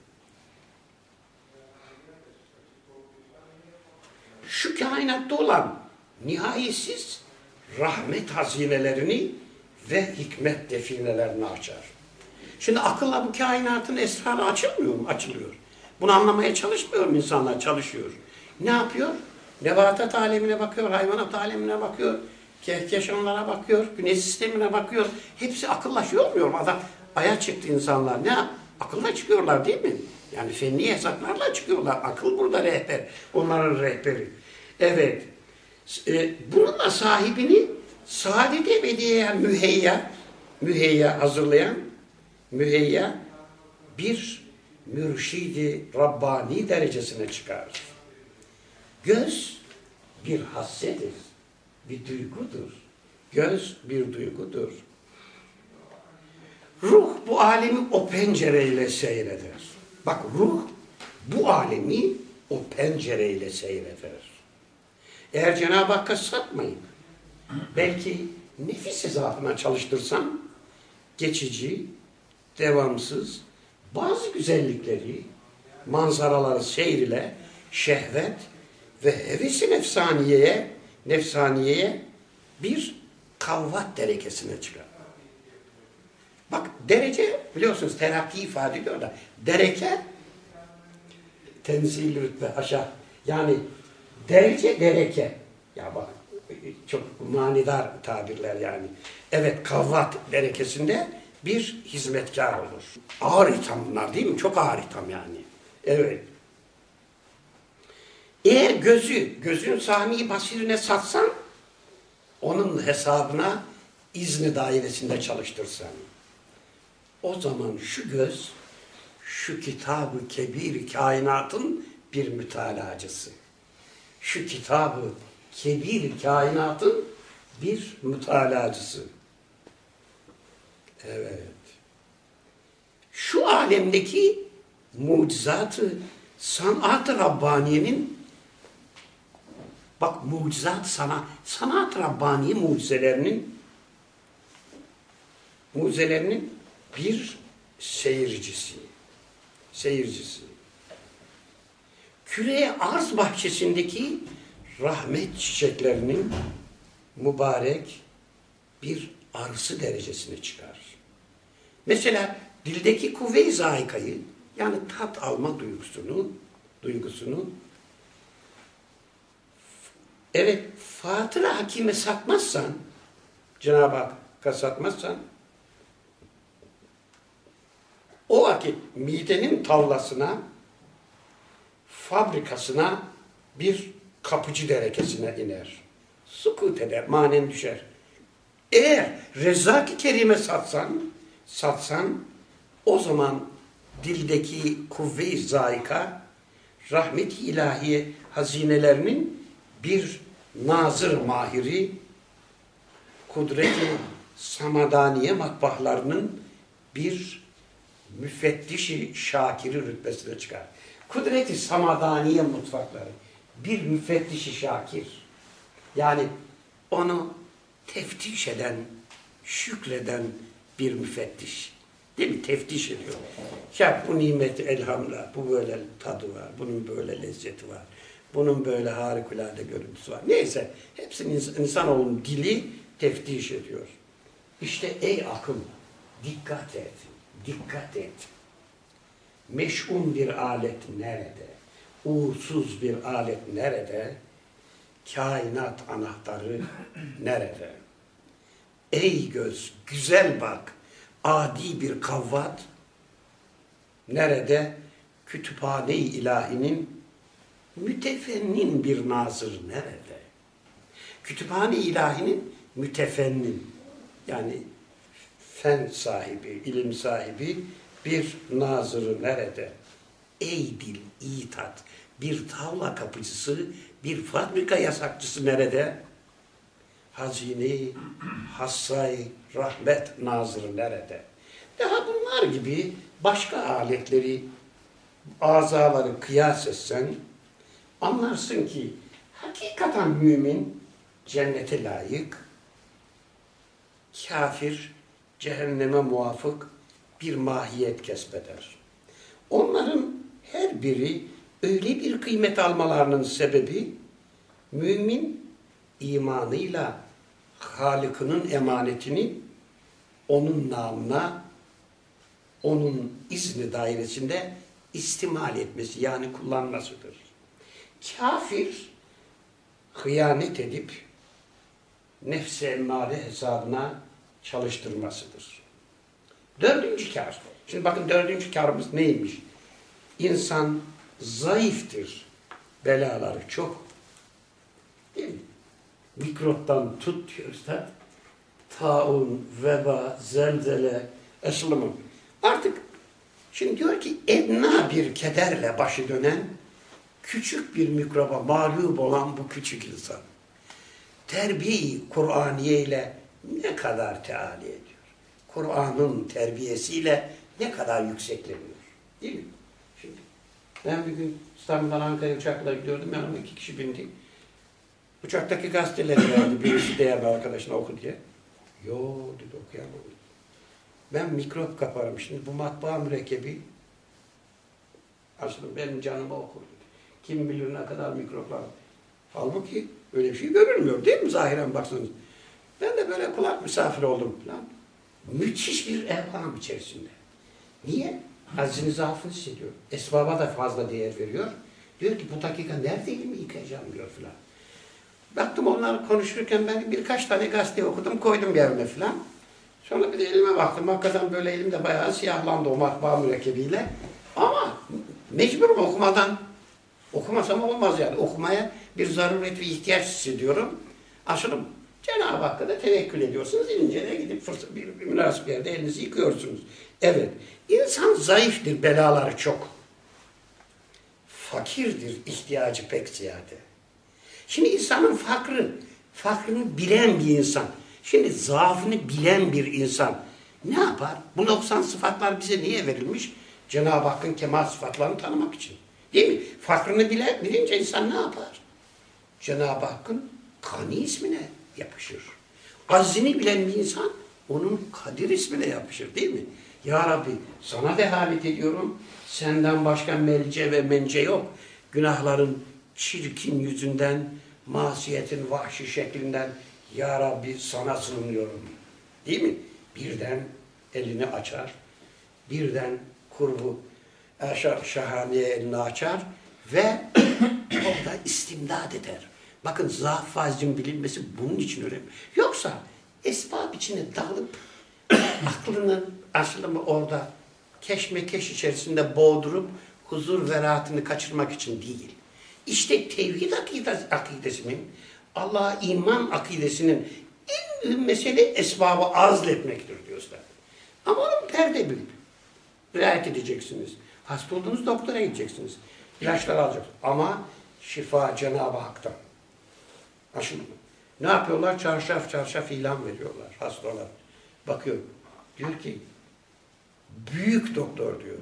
şu kainatta olan nihayetsiz rahmet hazinelerini ve hikmet definelerini açar. Şimdi akılla bu kainatın esrarı açılmıyor mu? Açılıyor. Bunu anlamaya çalışmıyor mu insanlar? Çalışıyor. Ne yapıyor? Nebatat alemine bakıyor, hayvanat alemine bakıyor, kehkeşanlara bakıyor, güneş sistemine bakıyor. Hepsi akıllaşıyor olmuyor mu? Adam aya çıktı insanlar. Ne? Akılla çıkıyorlar değil mi? Yani fenli hesaplarla çıkıyorlar. Akıl burada rehber. Onların rehberi. Evet. Bununla sahibini saadet ebediye müheyya hazırlayan bir mürşidi Rabbani derecesine çıkarır. Göz bir hassedir, bir duygudur. Göz bir duygudur. Ruh bu alemi o pencereyle seyreder. Bak ruh bu alemi o pencereyle seyreder. Eğer Cenab-ı Hakk'a satmayıp belki nefis hesabına çalıştırsam geçici, devamsız bazı güzellikleri, manzaraları seyir ile şehvet ve heves-i nefsaniyeye bir kavvat derekesine çıkar. Bak derece biliyorsunuz terakki ifade ediyor da dereke tenzil rütbe aşağı yani derece. Ya bak çok manidar tabirler yani. Evet kavvat derekesinde bir hizmetkar olur. Ağır itham bunlar değil mi? Çok ağır itham yani. Evet. Eğer gözün sani basirine satsan onun hesabına izni dairesinde çalıştırsan o zaman şu göz şu kitab-ı kebir kainatın bir mütalacısı. şu kitabı kebir kainatın bir mütalacısı. Evet. Şu alemdeki mucizatı sanat-ı Rabbaniye'nin, bak mucizat sanat-ı Rabbaniye mucizelerinin bir seyircisi. Küre arz bahçesindeki rahmet çiçeklerinin mübarek bir arısı derecesine çıkar. Mesela dildeki kuvve-i zâikayı, yani tat alma duygusunu evet Fatır-ı Hakim'e satmazsan, Cenab-ı Hakk'a satmazsan, o vakit midenin tavlasına, fabrikasına bir kapıcı derekesine iner. Sukut eder, manen düşer. Eğer Rezzak-ı Kerim'e satsan o zaman dildeki kuvve-i zâika, rahmet-i ilahiye hazinelerinin bir nazır mahiri, kudret-i samadaniye matbaahlarının bir müfettişi şakiri rütbesine çıkar. Kudret-i samadaniye mutfakları bir müfettişi şakir. Yani onu teftiş eden, şükreden bir müfettiş. Değil mi? Teftiş ediyor. Ya bu nimet elhamdülillah, bu böyle tadı var, bunun böyle lezzeti var, bunun böyle harikulade görüntüsü var. Neyse, hepsini insanoğlunun dili teftiş ediyor. İşte ey akıl, dikkat et, dikkat et. Meş'un bir alet nerede? Uğursuz bir alet nerede? Kainat anahtarı nerede? Ey göz, güzel bak, adi bir kavvat nerede? Kütüphane-i ilahinin mütefennin bir nazır nerede? Kütüphane-i ilahinin mütefennin, yani fen sahibi, ilim sahibi bir nazırı nerede? Ey dil, iyi tat, bir tavla kapıcısı, bir fabrika yasakçısı nerede? Hazine-i hassay rahmet nazırı nerede? Daha bunlar gibi başka aletleri, azaları kıyas etsen, anlarsın ki hakikaten mümin cennete layık, kafir cehenneme muvafık bir mahiyet kesbeder. Onların her biri öyle bir kıymet almalarının sebebi, mümin imanıyla Halık'ının emanetini onun namına, onun izni dairesinde istimal etmesi, yani kullanmasıdır. Kafir, hıyanet edip nefs-i emmare hesabına çalıştırmasıdır. Dördüncü kâr. Şimdi bakın dördüncü kârımız neymiş? İnsan zayıftır. Belaları çok. Değil mi? Mikroptan tut diyorsa taun, veba, zelzele, eslımın. Artık şimdi diyor ki edna bir kederle başı dönen küçük bir mikroba mağlup olan bu küçük insan. Terbiye-i Kur'aniye ile ne kadar teali ediyor. Kur'an'ın terbiyesiyle ne kadar yüksekleniyor. Değil mi? Şimdi ben bir gün İstanbul'dan Ankara'ya uçakla gidiyordum. Yanıma 2 kişi bindik. Uçaktaki gazeteleri verdi. Birisi değerli arkadaşına oku diye. Yo dedi, okuyamam. Ben mikrop kaparım. Şimdi bu matbaa mürekkebi aslında benim canıma okur dedi. Kim bilir ne kadar mikroplar. Halbuki öyle bir şey görülmüyor değil mi zahiren baksanız. Ben de böyle kulak misafiri oldum falan. Müthiş bir evham içerisinde. Niye? Aczini zaafını hissediyor. Esbaba da fazla değer veriyor. Diyor ki bu dakika nerede elimi yıkayacağım diyor falan. Baktım onlar konuşurken ben birkaç tane gazete okudum, koydum yerine falan. Sonra bir de elime baktım. Hakikaten böyle elimde bayağı siyahlandı o matbaa mürekkebiyle. Ama mecburum okumadan. Okumasam olmaz yani. Okumaya bir zaruret ve ihtiyaç hissediyorum. Aşırım. Cenab-ı Hakk'a da tevekkül ediyorsunuz. İnince de gidip bir münasip yerde elinizi yıkıyorsunuz. Evet. İnsan zayıftır, belaları çok. Fakirdir, ihtiyacı pek ziyade. Şimdi insanın fakrını bilen bir insan, şimdi zaafını bilen bir insan ne yapar? Bu 90 sıfatlar bize niye verilmiş? Cenab-ı Hakk'ın kemal sıfatlarını tanımak için. Değil mi? Fakrını bilince insan ne yapar? Cenab-ı Hakk'ın Kani ismine yapışır. Aczini bilen bir insan onun Kadir ismine yapışır, değil mi? Ya Rabbi sana dehalet ediyorum. Senden başka melce ve mence yok. Günahların çirkin yüzünden, masiyetin vahşi şeklinden Ya Rabbi sana sığınıyorum. Değil mi? Birden elini açar. Birden kurbu şahaneye elini açar ve orada istimdad eder. Bakın zaaf faizin bilinmesi bunun için önemli. Yoksa esbab içine dalıp aklını aslında orada keşmekeş içerisinde boğdurup huzur ve rahatını kaçırmak için değil. İşte tevhid akidesinin, Allah'a iman akidesinin en mühim mesele esbabı azletmektir diyor Üstad. Ama onun perde bilip riayet edeceksiniz. Hasta olduğunuz doktora gideceksiniz. İlaçlar alacaksınız. Ama şifa Cenab-ı Hak'tan. Aşın. Ne yapıyorlar? Çarşaf çarşaf ilan veriyorlar hastalar. Bakıyor. Diyor ki büyük doktor diyor.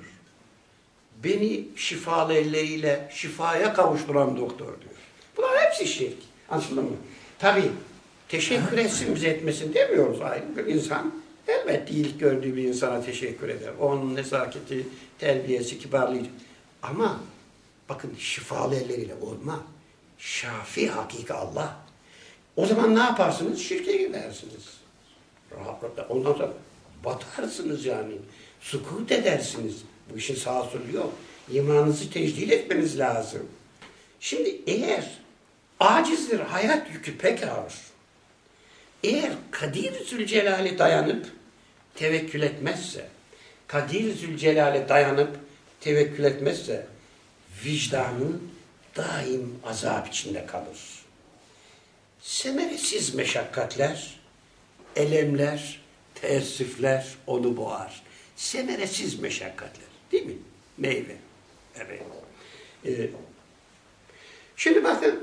Beni şifalı elleriyle şifaya kavuşturan doktor diyor. Bunlar hepsi şirk. Anladın mı? Tabii teşekkür etsin bize etmesin demiyoruz. Aynı bir insan elbette iyilik gördüğü bir insana teşekkür eder. Onun nezaketi, terbiyesi, kibarlığı. Ama bakın şifalı elleriyle olmaz. Şafi hakiki Allah. O zaman ne yaparsınız? Şirke gidersiniz. Rahatlıkla. Ondan sonra batarsınız yani. Sukut edersiniz. Bu işin sağa solu yok. İmanınızı tecdid etmeniz lazım. Şimdi eğer acizdir, hayat yükü pek ağır. Eğer Kadir Zülcelal'e dayanıp tevekkül etmezse, Kadir Zülcelal'e dayanıp tevekkül etmezse, vicdanın daim azap içinde kalır. Semeresiz meşakkatler, elemler, teessüfler onu boğar. Semeresiz meşakkatler. Değil mi? Meyve. Evet. Şimdi bakın,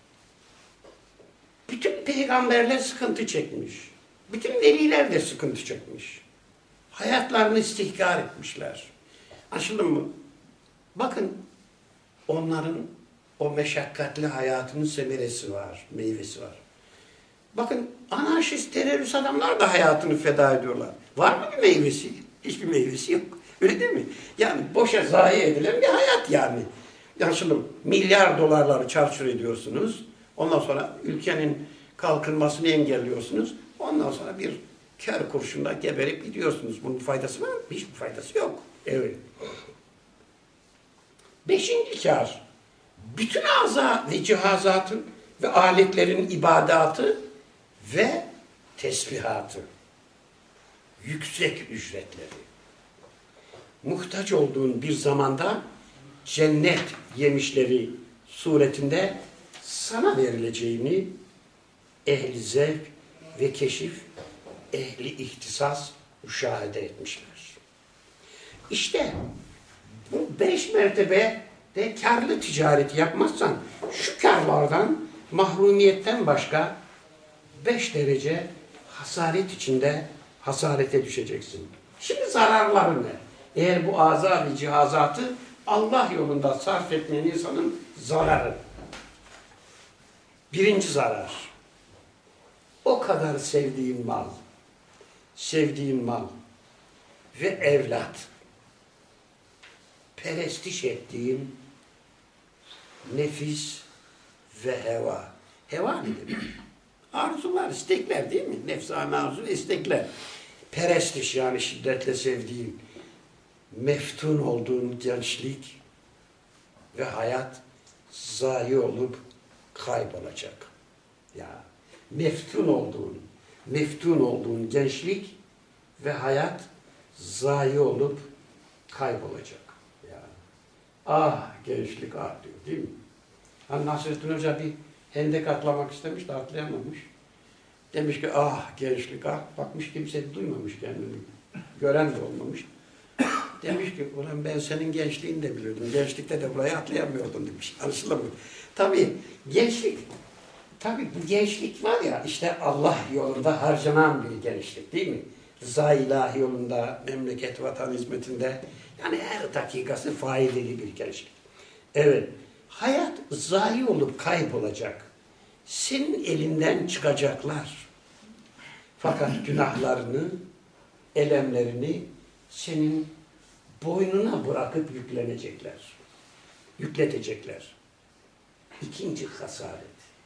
bütün peygamberler sıkıntı çekmiş. Bütün veliler de sıkıntı çekmiş. Hayatlarını istihkar etmişler. Anlaşıldı mı? Bakın, onların o meşakkatli hayatının semeresi var, meyvesi var. Bakın, anarşist, terörist adamlar da hayatını feda ediyorlar. Var mı bir meyvesi? Hiçbir meyvesi yok. Öyle değil mi? Yani boşa zayi edilen bir hayat yani. Anlaşıldı mı? Milyar dolarları çarçur ediyorsunuz. Ondan sonra ülkenin kalkınmasını engelliyorsunuz. Ondan sonra bir kör kurşunla geberip gidiyorsunuz. Bunun faydası var mı? Hiçbir faydası yok. Evet. 5. kâr. Bütün aza ve cihazatın ve aletlerin ibadatı ve tesbihatı. Yüksek ücretleri. Muhtaç olduğun bir zamanda cennet yemişleri suretinde sana verileceğini ehli zevk ve keşif, ehli ihtisas müşahede etmişler. İşte bu 5 mertebe de karlı ticaret yapmazsan şu karlardan mahrumiyetten başka 5 derece hasaret içinde hasarete düşeceksin. Şimdi zararları ne? Eğer bu aza ve cihazatı Allah yolunda sarf etmeyen insanın zararı. 1. zarar. O kadar sevdiğin mal ve evlat, perestiş ettiğin nefis ve heva. Heva ne demek? Arzular, istekler değil mi? Nefsane arzu ve istekler. Perestiş yani şiddetle sevdiğin, meftun olduğun gençlik ve hayat zayi olup kaybolacak. Ya meftun olduğun gençlik ve hayat zayi olup kaybolacak. Ya. Ah gençlik ah diyor değil mi? Hani Nasrettin Hoca bir hendek atlamak istemiş de atlayamamış. Demiş ki ah gençlik ah. Bakmış kimse duymamış kendini. Gören de olmamış. Demiş ki ulan ben senin gençliğini de bilirdim. Gençlikte de buraya atlayamıyordum demiş. Anlaşılır mı? Tabii gençlik Tabii bu gençlik var ya, işte Allah yolunda harcanan bir gençlik değil mi? Rıza ilahi yolunda, memleket vatan hizmetinde, yani her dakikası faydalı bir gençlik. Evet, hayat zayi olup kaybolacak. Senin elinden çıkacaklar. Fakat günahlarını, elemlerini senin boynuna bırakıp yükletecekler. İkinci hasaret.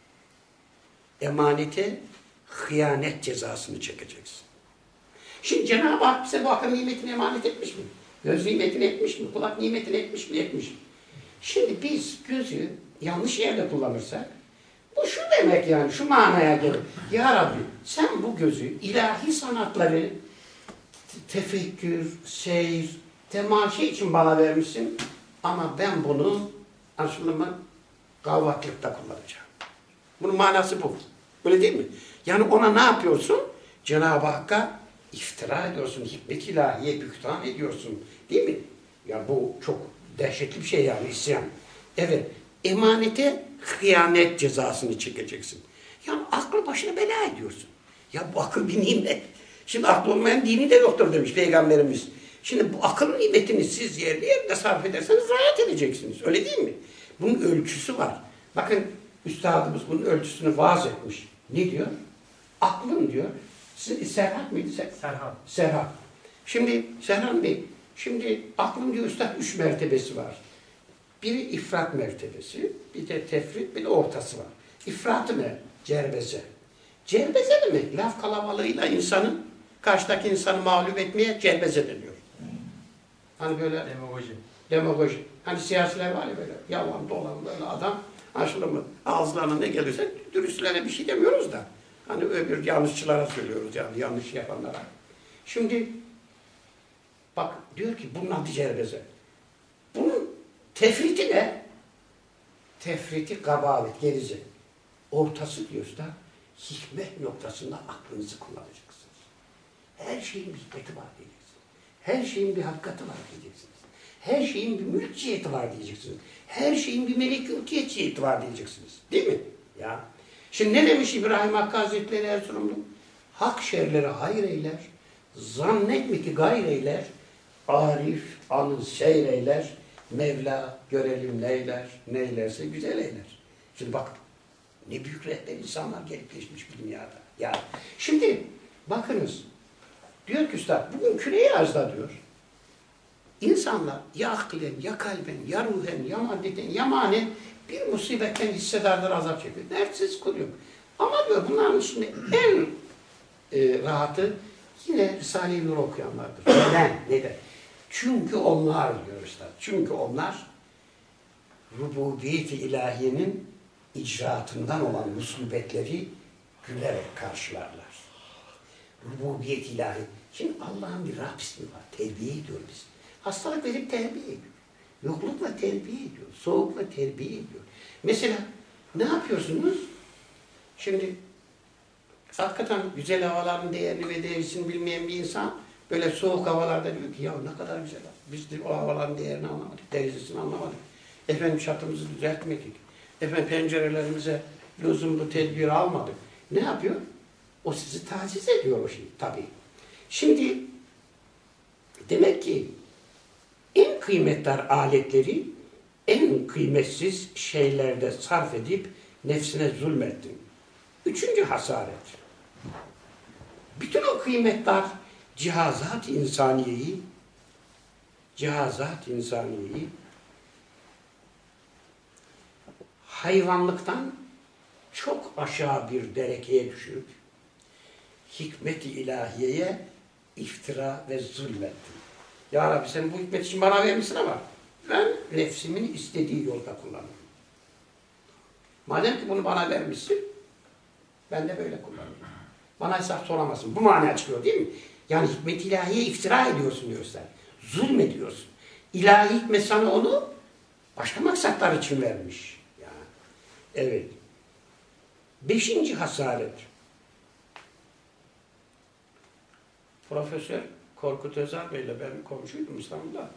Emanete hıyanet cezasını çekeceksin. Şimdi Cenab-ı Hak bize bu akıl nimetini emanet etmiş mi? Göz nimetini etmiş mi? Kulak nimetini etmiş mi? Etmiş. Şimdi biz gözü yanlış yerde kullanırsak, bu şu demek yani, şu manaya gelir. Ya Rabbi, sen bu gözü ilahi sanatları tefekkür, seyir, temaşa için bana vermişsin ama ben bunu aslında gavvatlıkta kullanacağım. Bunun manası bu. Öyle değil mi? Yani ona ne yapıyorsun? Cenab-ı Hakk'a iftira ediyorsun, hikmet ilahiye bühtan ediyorsun. Değil mi? Ya bu çok dehşetli bir şey yani, isyan. Evet, emanete hıyanet cezasını çekeceksin. Yani aklı başına bela ediyorsun. Ya bu akıl bir nimet. Şimdi aklı olmayan dini de yoktur demiş Peygamberimiz. Şimdi bu akıl nimetini siz yerli yerine sarf ederseniz rahat edeceksiniz. Öyle değil mi? Bunun ölçüsü var. Bakın üstadımız bunun ölçüsünü vaaz etmiş. Ne diyor? Aklın diyor. Serhat mıydı? Serhat. Serhat. Şimdi Serhat Bey, şimdi aklın diyor üstad 3 mertebesi var. Biri ifrat mertebesi, bir de tefrit, bir de ortası var. İfratı ne? Cerbeze. Cerbeze demek, laf kalabalığıyla insanı, karşıdaki insanı mağlup etmeye cerbeze deniyor. Hani böyle demagoji. Hani siyasiler var ya böyle yalan dolan böyle adam, aşırı mı ağızlarına ne gelirse dürüstlere bir şey demiyoruz da. Hani öbür yanlışçılara söylüyoruz yani, yanlış yapanlara. Şimdi bak diyor ki bunun adı cerbeze. Bunun tefriti ne? Tefriti kabalet, gerize. Ortası diyoruz da hikmet noktasında aklınızı kullanacaksınız. Her şeyin bir hikmeti var diyeceksiniz. Her şeyin bir hakikati var diyeceksiniz. Her şeyin bir mülkiyeti var diyeceksiniz. Her şeyin bir melekutiyeti var diyeceksiniz. Değil mi? Ya. Şimdi ne demiş İbrahim Hakkı Hazretleri Erzurumlu? Hak şerleri hayır eyler, zannetme ki gayr eyler, arif anı seyreyler, Mevla görelim neyler, neylerse güzel eyler. Şimdi bak, ne büyük rehber insanlar gelip geçmiş bu dünyada. Ya şimdi bakınız, diyor ki üstad, bugün küre arzda diyor, insanlar ya aklen, ya kalben, ya ruhen, ya maddeten, ya manen bir musibetten hissedarlar, azap çekiyor. Dertsiz kuruyor. Ama diyor bunların içinde en rahatı yine Risale-i Nur okuyanlardır. Neden? Neden? Çünkü onlar diyor üstad. Çünkü onlar rububiyet-i ilahiyenin icraatından olan musibetleri gülerek karşılarlar. Rububiyet ilahi. Şimdi Allah'ın bir Rab ismi var. Terbiye ediyor bizi. Hastalık verip terbiye ediyor. Yoklukla terbiye ediyor. Soğukla terbiye ediyor. Mesela ne yapıyorsunuz? Şimdi hakikaten güzel havaların değerini ve değerisini bilmeyen bir insan böyle soğuk havalarda diyor ki ya ne kadar güzel. Biz de o havaların değerini anlamadık. Derecesini anlamadık. Efendim çatımızı düzeltmedik. Efendim pencerelerimize lüzumlu tedbir almadık. Ne yapıyor? O sizi taciz ediyor o şey tabii. Şimdi demek ki en kıymetli aletleri en kıymetsiz şeylerde sarf edip nefsine zulmettin. Üçüncü hasaret. Bütün o kıymetler cihazat-ı insaniyeyi hayvanlıktan çok aşağı bir derekeye düşürüp hikmet-i ilahiyeye iftira ve zulmettin. Ya Rabbi sen bu hikmet için bana vermişsin ama ben nefsimin istediği yolda kullanırım. Madem ki bunu bana vermişsin, ben de böyle kullanırım. Bana hesap soramazsın. Bu manaya çıkıyor değil mi? Yani hikmet-i ilahiye iftira ediyorsun diyor sen. Zulmediyorsun. İlahi hikmet sana onu başka maksatlar için vermiş. Yani, evet. 5. hasaret. Profesör Korkut Özal Bey'le ben komşuydum İstanbul'da.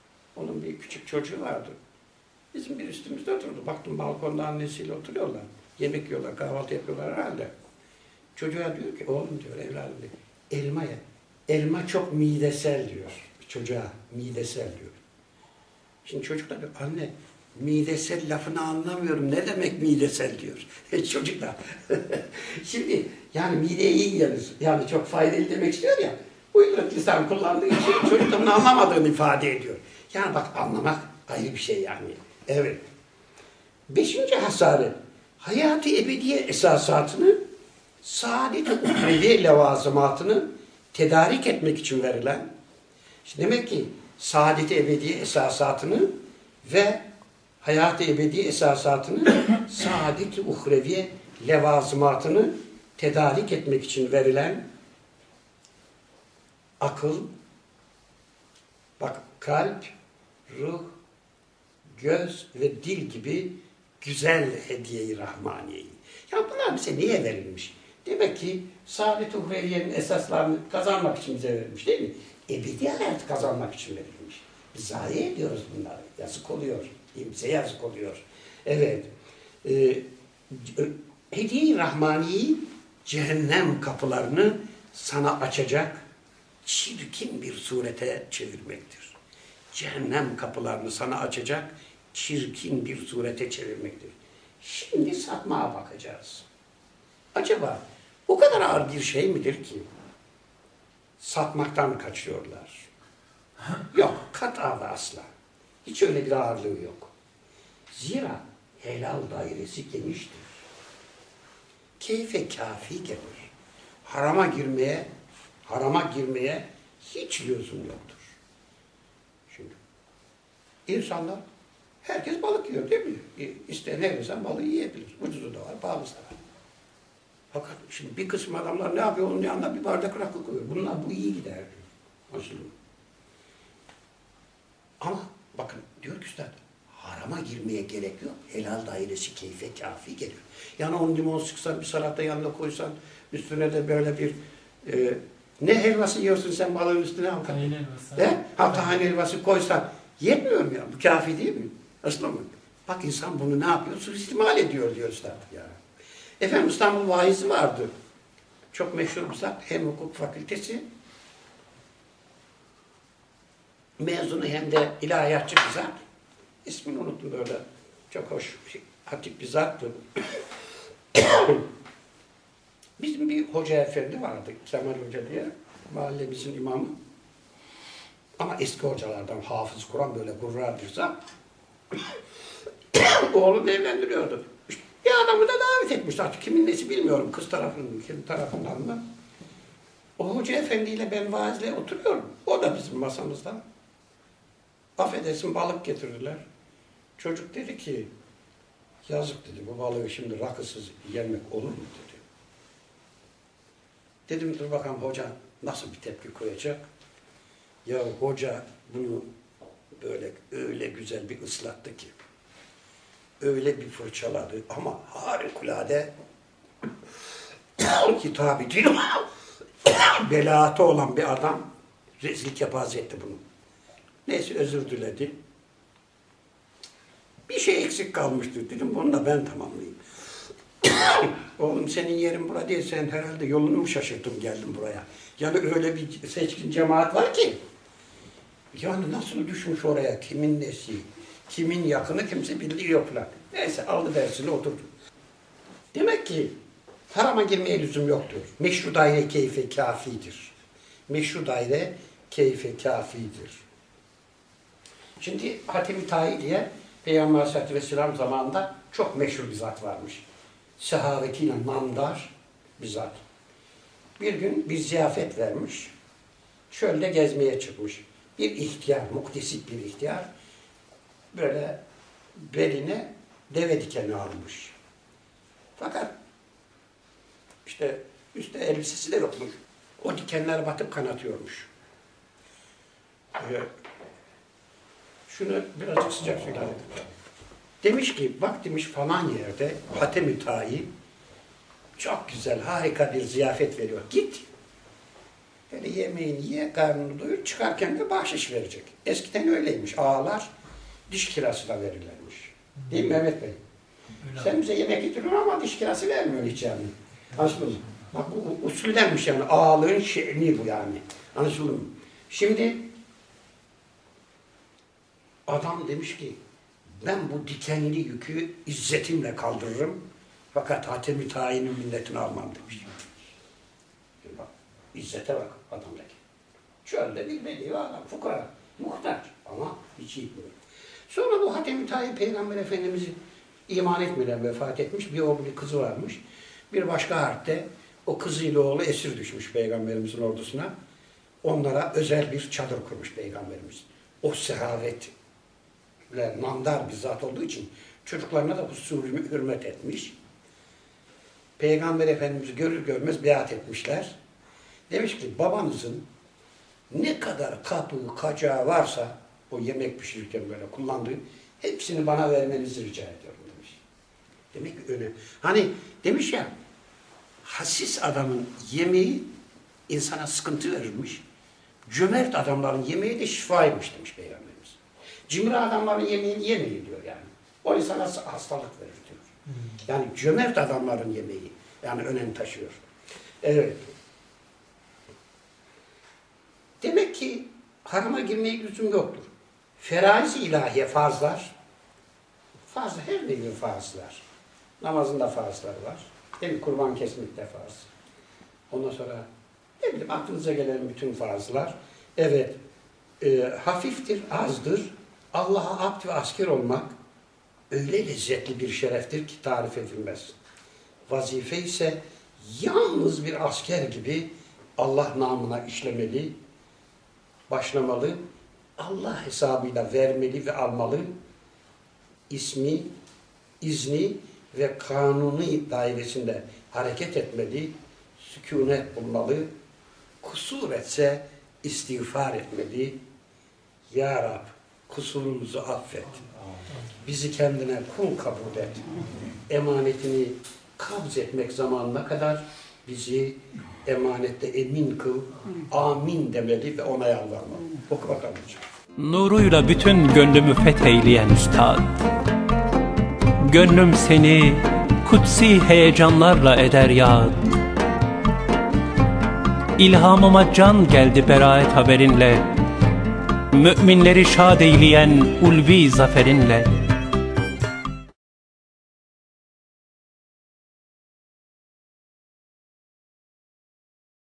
Onun bir küçük çocuğu vardı. Bizim bir üstümüzde oturdu. Baktım balkonda annesiyle oturuyorlar. Yemek yiyorlar, kahvaltı yapıyorlar herhalde. Çocuğa diyor ki, oğlum diyor, evladım diyor, elma ye. Elma çok midesel diyor. Çocuğa midesel diyor. Şimdi çocuk da diyor, anne midesel lafını anlamıyorum. Ne demek midesel diyor. Çocuk da. Şimdi yani mideye iyi gelir. Yani çok faydalı demek istiyor ya. Uyduruk lisan kullandığı için çocuk da bunu anlamadığını ifade ediyor. Yani bak anlamak ayrı bir şey yani. Evet. 5. hasarı. Hayat-ı ebediye esasatını, saadet-i uhrevi levazımatını tedarik etmek için verilen, işte demek ki saadet-i ebediye esasatını ve hayat-ı ebediye esasatını, saadet-i uhrevi levazımatını tedarik etmek için verilen akıl, bak kalp, ruh, göz ve dil gibi güzel hediye-i rahmaniyeyi. Ya bunlar bize niye verilmiş? Demek ki saadet-i uhreviyenin esaslarını kazanmak için bize verilmiş değil mi? Ebedi hayatı kazanmak için verilmiş. Biz zayi ediyoruz bunları. Yazık oluyor. Bize yazık oluyor. Evet. Hediye-i rahmaniyeyi cehennem kapılarını sana açacak çirkin bir surete çevirmektir. Cehennem kapılarını sana açacak çirkin bir surete çevirmektir. Şimdi satmaya bakacağız. Acaba o kadar ağır bir şey midir ki satmaktan kaçıyorlar? Yok, kat'a ve asla. Hiç öyle bir ağırlığı yok. Zira helal dairesi geniştir. Keyfe kafi gelir. Harama girmeye hiç lüzum yoktur. Şimdi insanlar, herkes balık yiyor değil mi? İsteyen her insan balığı yiyebilir. Ucuzu da var, pahalısı da var. Fakat şimdi bir kısım adamlar ne yapıyor? Onun yanına bir bardak rakı koyuyor. Bunlar bu iyi gider diyor. Aslında. Ama bakın diyor ki üstad, harama girmeye gerek yok. Helal dairesi keyfe kafi geliyor. Yani 10 limon sıksan, bir salata yanına koysan, üstüne de böyle bir ne helvası yiyorsun sen balığın üstüne? Tahin helvası. Tahin helvası koysan yetmiyor mu ya? Bu kafi değil mi? Aslında mı? Bak insan bunu ne yapıyor? Suistimal ediyor diyor üstad ya. Efendim İstanbul vaizi vardı. Çok meşhur bir zat. Hem hukuk fakültesi mezunu hem de ilahiyatçı bir zat. İsmini unuttum böyle. Çok hoş, hatip bir zattı. Bizim bir hoca efendi vardı. Kemal Hoca diye. Mahallemizin imamı. Ama eski hocalardan Hafız Kur'an böyle gurur bir zat. Oğlunu evlendiriyordu. Bir adamı da davet etmiş artık. Kimin nesi bilmiyorum. Kız tarafından, kim tarafından mı? O hoca efendiyle ben vaazle oturuyorum. O da bizim masamızda. Affedersin balık getirdiler. Çocuk dedi ki, yazık dedi, bu balığı şimdi rakısız yemek olur mu dedi. Dedim dur bakalım hoca nasıl bir tepki koyacak? Ya hoca bunu böyle öyle güzel bir ıslattı ki, öyle bir fırçaladı ama harikulade hitabı değil belaatı olan bir adam rezil kepaze etti bunu. Neyse özür diledi. Bir şey eksik kalmıştı dedim, bunu da ben tamamlayayım. Oğlum senin yerin burada değil, sen herhalde yolunu mu şaşırttın geldin buraya? Yani öyle bir seçkin cemaat var ki, yani nasıl düşmüş oraya, kimin nesi, kimin yakını kimse biliyor falan. Neyse aldı dersini oturdu. Demek ki harama girmeye lüzum yoktur. Meşru daire keyfe kafidir. Meşru daire keyfe kafidir. Şimdi Hatem-i Tahi diye Peygamber Aleyhisselatü Vesselam zamanında çok meşhur bir zat varmış. Sehavetiyle namdar bir zat. Bir gün bir ziyafet vermiş. Çölde gezmeye çıkmış. Bir ihtiyar, muktesip bir ihtiyar böyle beline deve dikeni almış. Fakat işte üstte elbisesi de yokmuş. O dikenler batıp kanatıyormuş. Şunu birazcık sıcak suyla aldım. Demiş ki bak demiş falan yerde Hatem-i Tahi çok güzel, harika bir ziyafet veriyor. Git. Böyle yemeğini ye, karnını doyur, çıkarken de bahşiş verecek. Eskiden öyleymiş. Ağalar diş kirası da verirlermiş. Değil mi Mehmet Bey? Sen bize yemek getiriyorsun ama diş kirası vermiyorsun hiç yani. Anlaşıldı mı? Bak bu usullenmiş yani. Ağalığın şe'ni bu yani. Anlaşıldı mı? Şimdi adam demiş ki ben bu dikenli yükü izzetimle kaldırırım. Fakat Hatem-i Tayin'in minnetini almam demiş. Şimdi bak, izzete bak adamdaki. Çölde bilmediği adam, fukara, muhtaç ama hiç gitmiyor. Sonra bu Hatem-i Tayin Peygamber Efendimiz'i iman etmeden vefat etmiş. Bir oğlu bir kızı varmış. Bir başka harpte o kızıyla oğlu esir düşmüş Peygamberimizin ordusuna. Onlara özel bir çadır kurmuş Peygamberimiz. O sehavetle namdar bir zat olduğu için çocuklarına da husus hürmet etmiş. Peygamber Efendimiz'i görür görmez biat etmişler. Demiş ki babanızın ne kadar kapı, kacağı varsa o yemek pişirirken böyle kullandığı hepsini bana vermenizi rica ediyorum demiş. Demek ki öyle. Hani demiş ya hassiz adamın yemeği insana sıkıntı verirmiş. Cömert adamların yemeği de şifaymış demiş Peygamberimiz. Cimri adamların yemeğini yemeyin diyor yani. O insana hastalık verir diyor. Yani cömert adamların yemeği yani önem taşıyor. Evet. Demek ki harama girmeye lüzum yoktur. Feraiz-i ilahiye farzlar, her neyin farzlar. Namazında farzlar var. Değil mi? Kurban kesmekte farz. Ondan sonra ne bileyim aklınıza gelen bütün farzlar. Evet, hafiftir, azdır. Allah'a abd ve asker olmak öyle lezzetli bir şereftir ki tarif edilmez. Vazife ise yalnız bir asker gibi Allah namına işlemeli, başlamalı, Allah hesabıyla vermeli ve almalı, ismi, izni ve kanuni dairesinde hareket etmeli, sükunet bulmalı, kusur etse istiğfar etmeli. Ya Rab, kusurumuzu affet. Bizi kendine kul kabul et. Emanetini kabz etmek zamanına kadar bizi emanette emin kıl. Amin demeli ve ona yalvarmalı. Oku bakalım hocam. Nuruyla bütün gönlümü fetheyleyen üstad. Gönlüm seni kutsi heyecanlarla eder yad. İlhamıma can geldi beraat haberinle. Müminleri şad eyleyen ulvi zaferinle.